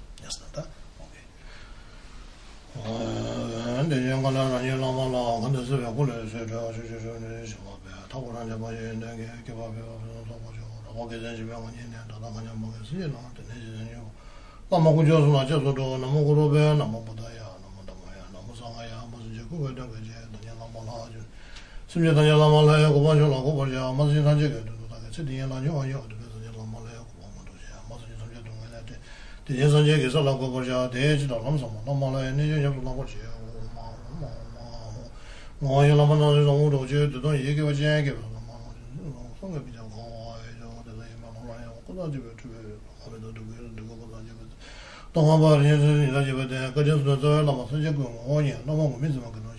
심지어 라마라야 고바쇼라 고바자 마지 산제게 찌디야 라뇨요 그래서 라마라야 고바모도야 마지 산제 동에한테 대제 산제게 살라 고바자 대지도 남섬 라마라야 내제 옆으로 나고지 뭐야 라마나도 너무도 제도 얘기가 제게 성가 비자 고아요 대대만 올라요 고다지베 주베 아베도 누구 고다지베 동아바리에 이라지베 그전도 라마 산제고 오냐 너무 믿으면 그러지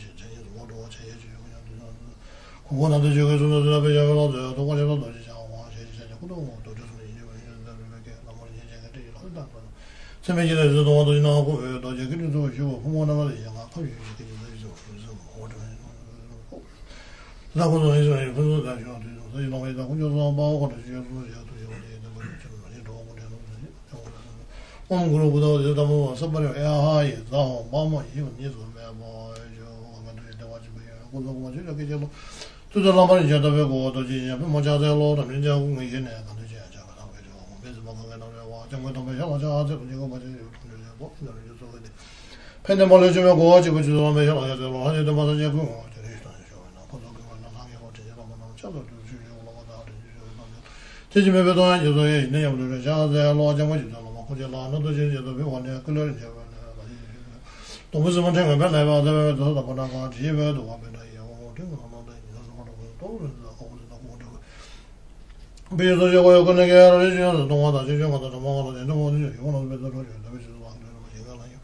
그거나도 저기서 나베자가도 도가지도 도지자와 제제제도 도저서 이제 나머지 제가 되게 한다. 세메지에서 도와도 나고 또 저기도 주고 부모나가 얘가 거기 이렇게 그래서 모두 나고도 해서 그래서 다시도 저희 농에다 혼자서 먹고 저기도 그러고도 저다 뭐 선발이 야하이 나 마마 이거 니도 뭐 고도고 저렇게 저도 두달만에 저다 배고 또 지냐 뭐 자자로 또 이제 공부 이제 내가 되지 않아 가고 그래서 뭐 나와 정말도 뭐 하자 이거 뭐 뭐 이래서 근데 팬데 몰래 좀 하고 지금 좀 하면 하자 하는데 맞아 지금 나 보도 그만 나가게 어떻게 뭐 차도 주고 나가다 지금에 배도 여도에 있는 여도를 자자로 정말 좀 뭐 그저 나도 저도 배워내 그걸 이제 또 무슨 문제가 몇 날 봐도 더 보다가 집에도 와면 비서 저거 그네 개를 지어서 동화다 지정하다 넘어가다 너무 이거는 배도로 저기서 왕들은 제가 나요.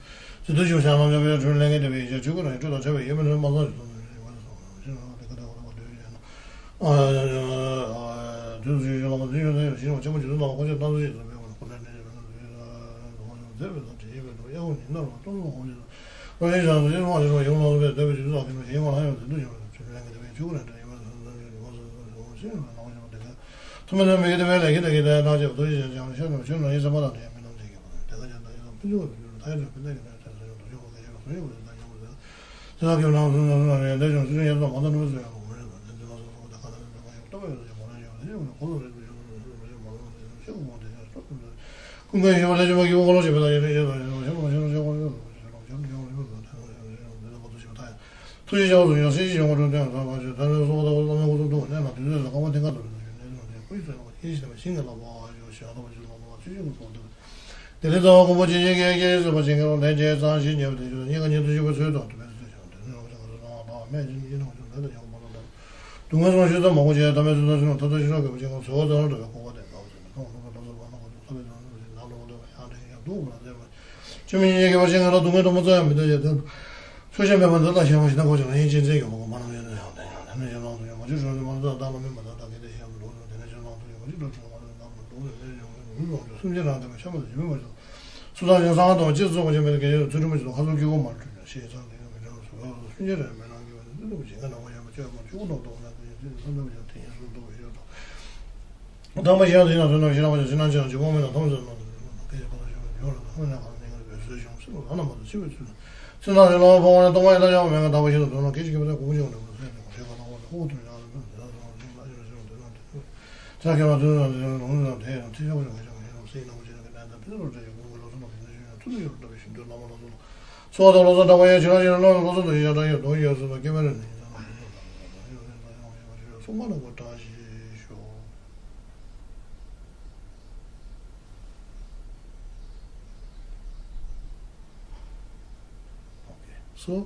So,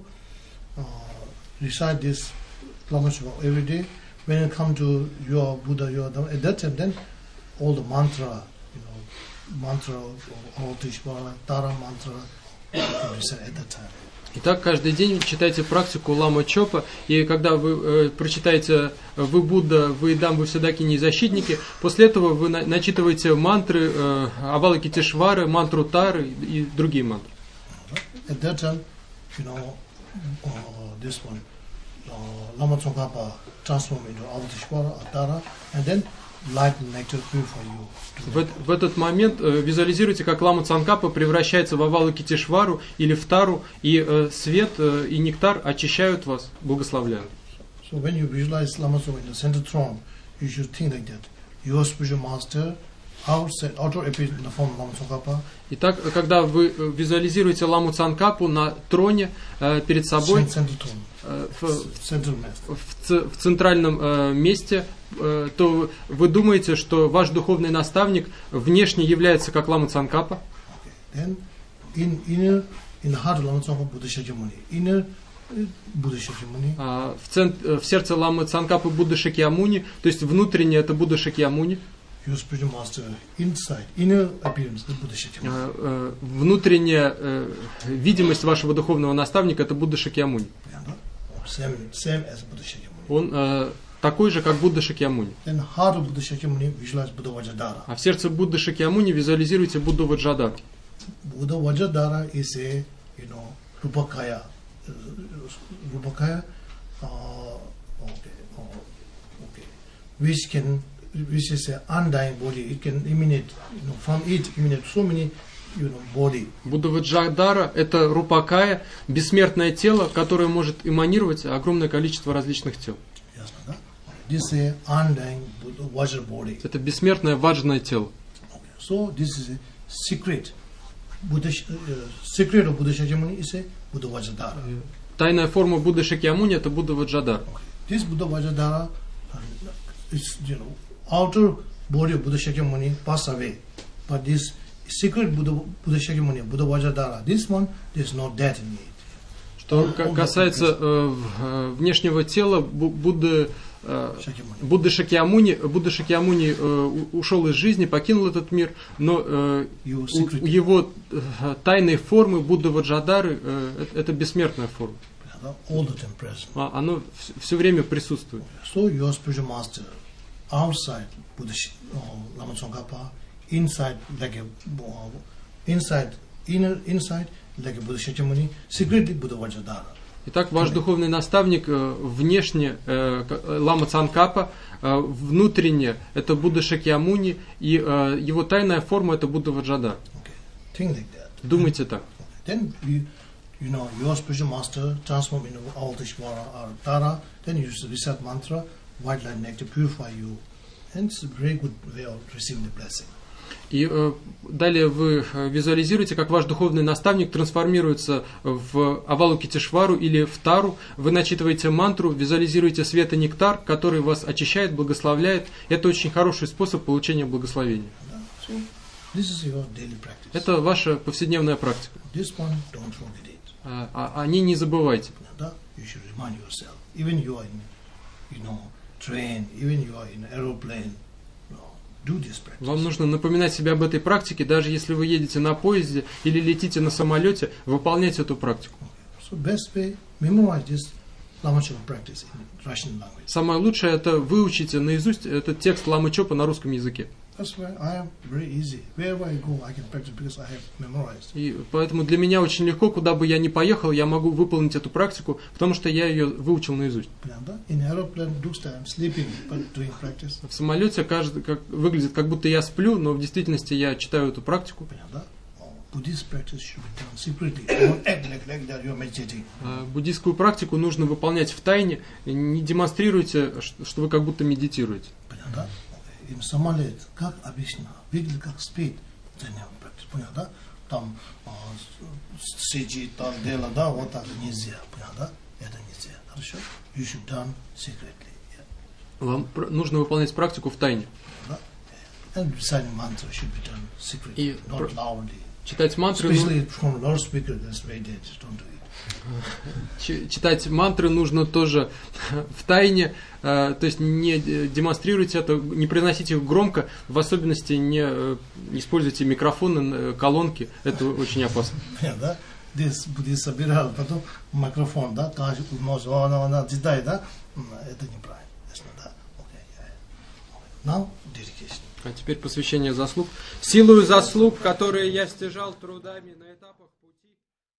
recite this Lama Chöpa every day. When you come to your Buddha, your Dhamma, at that time, then all the mantra, mantra of Avalokiteshvara, Tara mantra, you can recite at that time. Итак, каждый день читайте практику Лама Чопа, и когда вы прочитаете «Вы Будда, вы Дам, вы Вседакини и защитники», после этого вы начитываете мантры Авалокитешвары, мантру Тары и другие мантры. At that time, this one, Lama Tsongkhapa transform into Avalokiteshvara, Tara, and then light and nectar purify you. В этот момент визуализируйте, как Лама Цангкапа превращается в Авалокитешвару или в Тару, и свет и нектар очищают вас, благословляют. So when you visualize Lama Tsongkhapa in the center throne, you should think like that. Your spiritual master outer appears in the form of Lama Tsongkhapa. Итак, когда вы визуализируете Ламу Цангкапу на троне перед собой, в центральном месте, то вы думаете, что ваш духовный наставник внешне является как Лама Цангкапа. В сердце Ламы Цангкапы Будда Шакьямуни, то есть внутренне это Будда Шакьямуни. Внутренняя видимость вашего духовного наставника это Будда Шакьямуни. Он такой же, как Будда Шакьямуни. А в сердце Будды Шакьямуни визуализируйте Будду Ваджрадхару. Buddha Vajradhara is a, Rupakaya. Rupakaya, which is an undying body. It can emanate, from it emanate so many, body. Будда Ваджрадхара это Рупакая, бессмертное тело, которое может эманировать огромное количество различных тел. This is a undying Vajra body. Это бессмертное ваджное тело. So this is a secret. Secret of Buddha Shakyamuni is a Buddha Vajradhara. Тайная форма Будды Шакьямуни это Будда Ваджрадхара. This Buddha Vajradhara is, outer body of Buddha Shakyamuni passed away, but this secret Buddha Shakyamuni, Buddha Vajradhara, this one, there is no death in it. Что касается внешнего тела Будды Шакьямуни ушел из жизни, покинул этот мир, но его тайной формы Будды Ваджрадары это бессмертная форма. Оно все время присутствует. So your spiritual master outside Buddha Lama Tsongkhapa, inside like a inside like a Buddha Shakyamuni, secretly Buddha Vajradhara. Итак, ваш духовный наставник внешне Лама Цангкапа, внутренне это Будда Шакьямуни, и его тайная форма это Будда Ваджрадара. Думайте так. Then you know your spiritual master transform into Avalokiteshvara or Tara. Then you use recite mantra, white light nectar purify you, and it's a very good way of receiving the blessing. И далее вы визуализируете, как ваш духовный наставник трансформируется в Авалокитешвару или в Тару. Вы начитываете мантру, визуализируете свет и нектар, который вас очищает, благословляет. Это очень хороший способ получения благословения. Это ваша повседневная практика. О ней не забывайте. Вам нужно напоминать себе об этой практике, даже если вы едете на поезде или летите на самолете, выполнять эту практику. Самое лучшее это выучите наизусть этот текст Ламы Чопа на русском языке. И поэтому для меня очень легко, куда бы я ни поехал, я могу выполнить эту практику, потому что я ее выучил наизусть. В самолете выглядит, как будто я сплю, но в действительности я читаю эту практику. Буддийскую практику нужно выполнять в тайне, не демонстрируйте, что вы как будто медитируете. In самолет, как обычно, выглядит как спит, понял, да? Там сидит, там дело, да, вот так нельзя, понял, да? Это нельзя, хорошо? You should done secretly. Вам нужно выполнять практику в тайне. Да? And reciting mantra should be done secretly, not loudly. Читать мантры. Especially from loudspeaker, that's very dangerous. Don't do it. Читать мантры нужно тоже в тайне, то есть не демонстрируйте это, не произносите их громко, в особенности не используйте микрофоны, колонки, это очень опасно. Да? Здесь будет собирать потом микрофон, да, каждый может, она читает, да, это неправильно, да. Now dedication. А теперь посвящение заслуг. Силою заслуг, которые я стяжал трудами на этапах пути.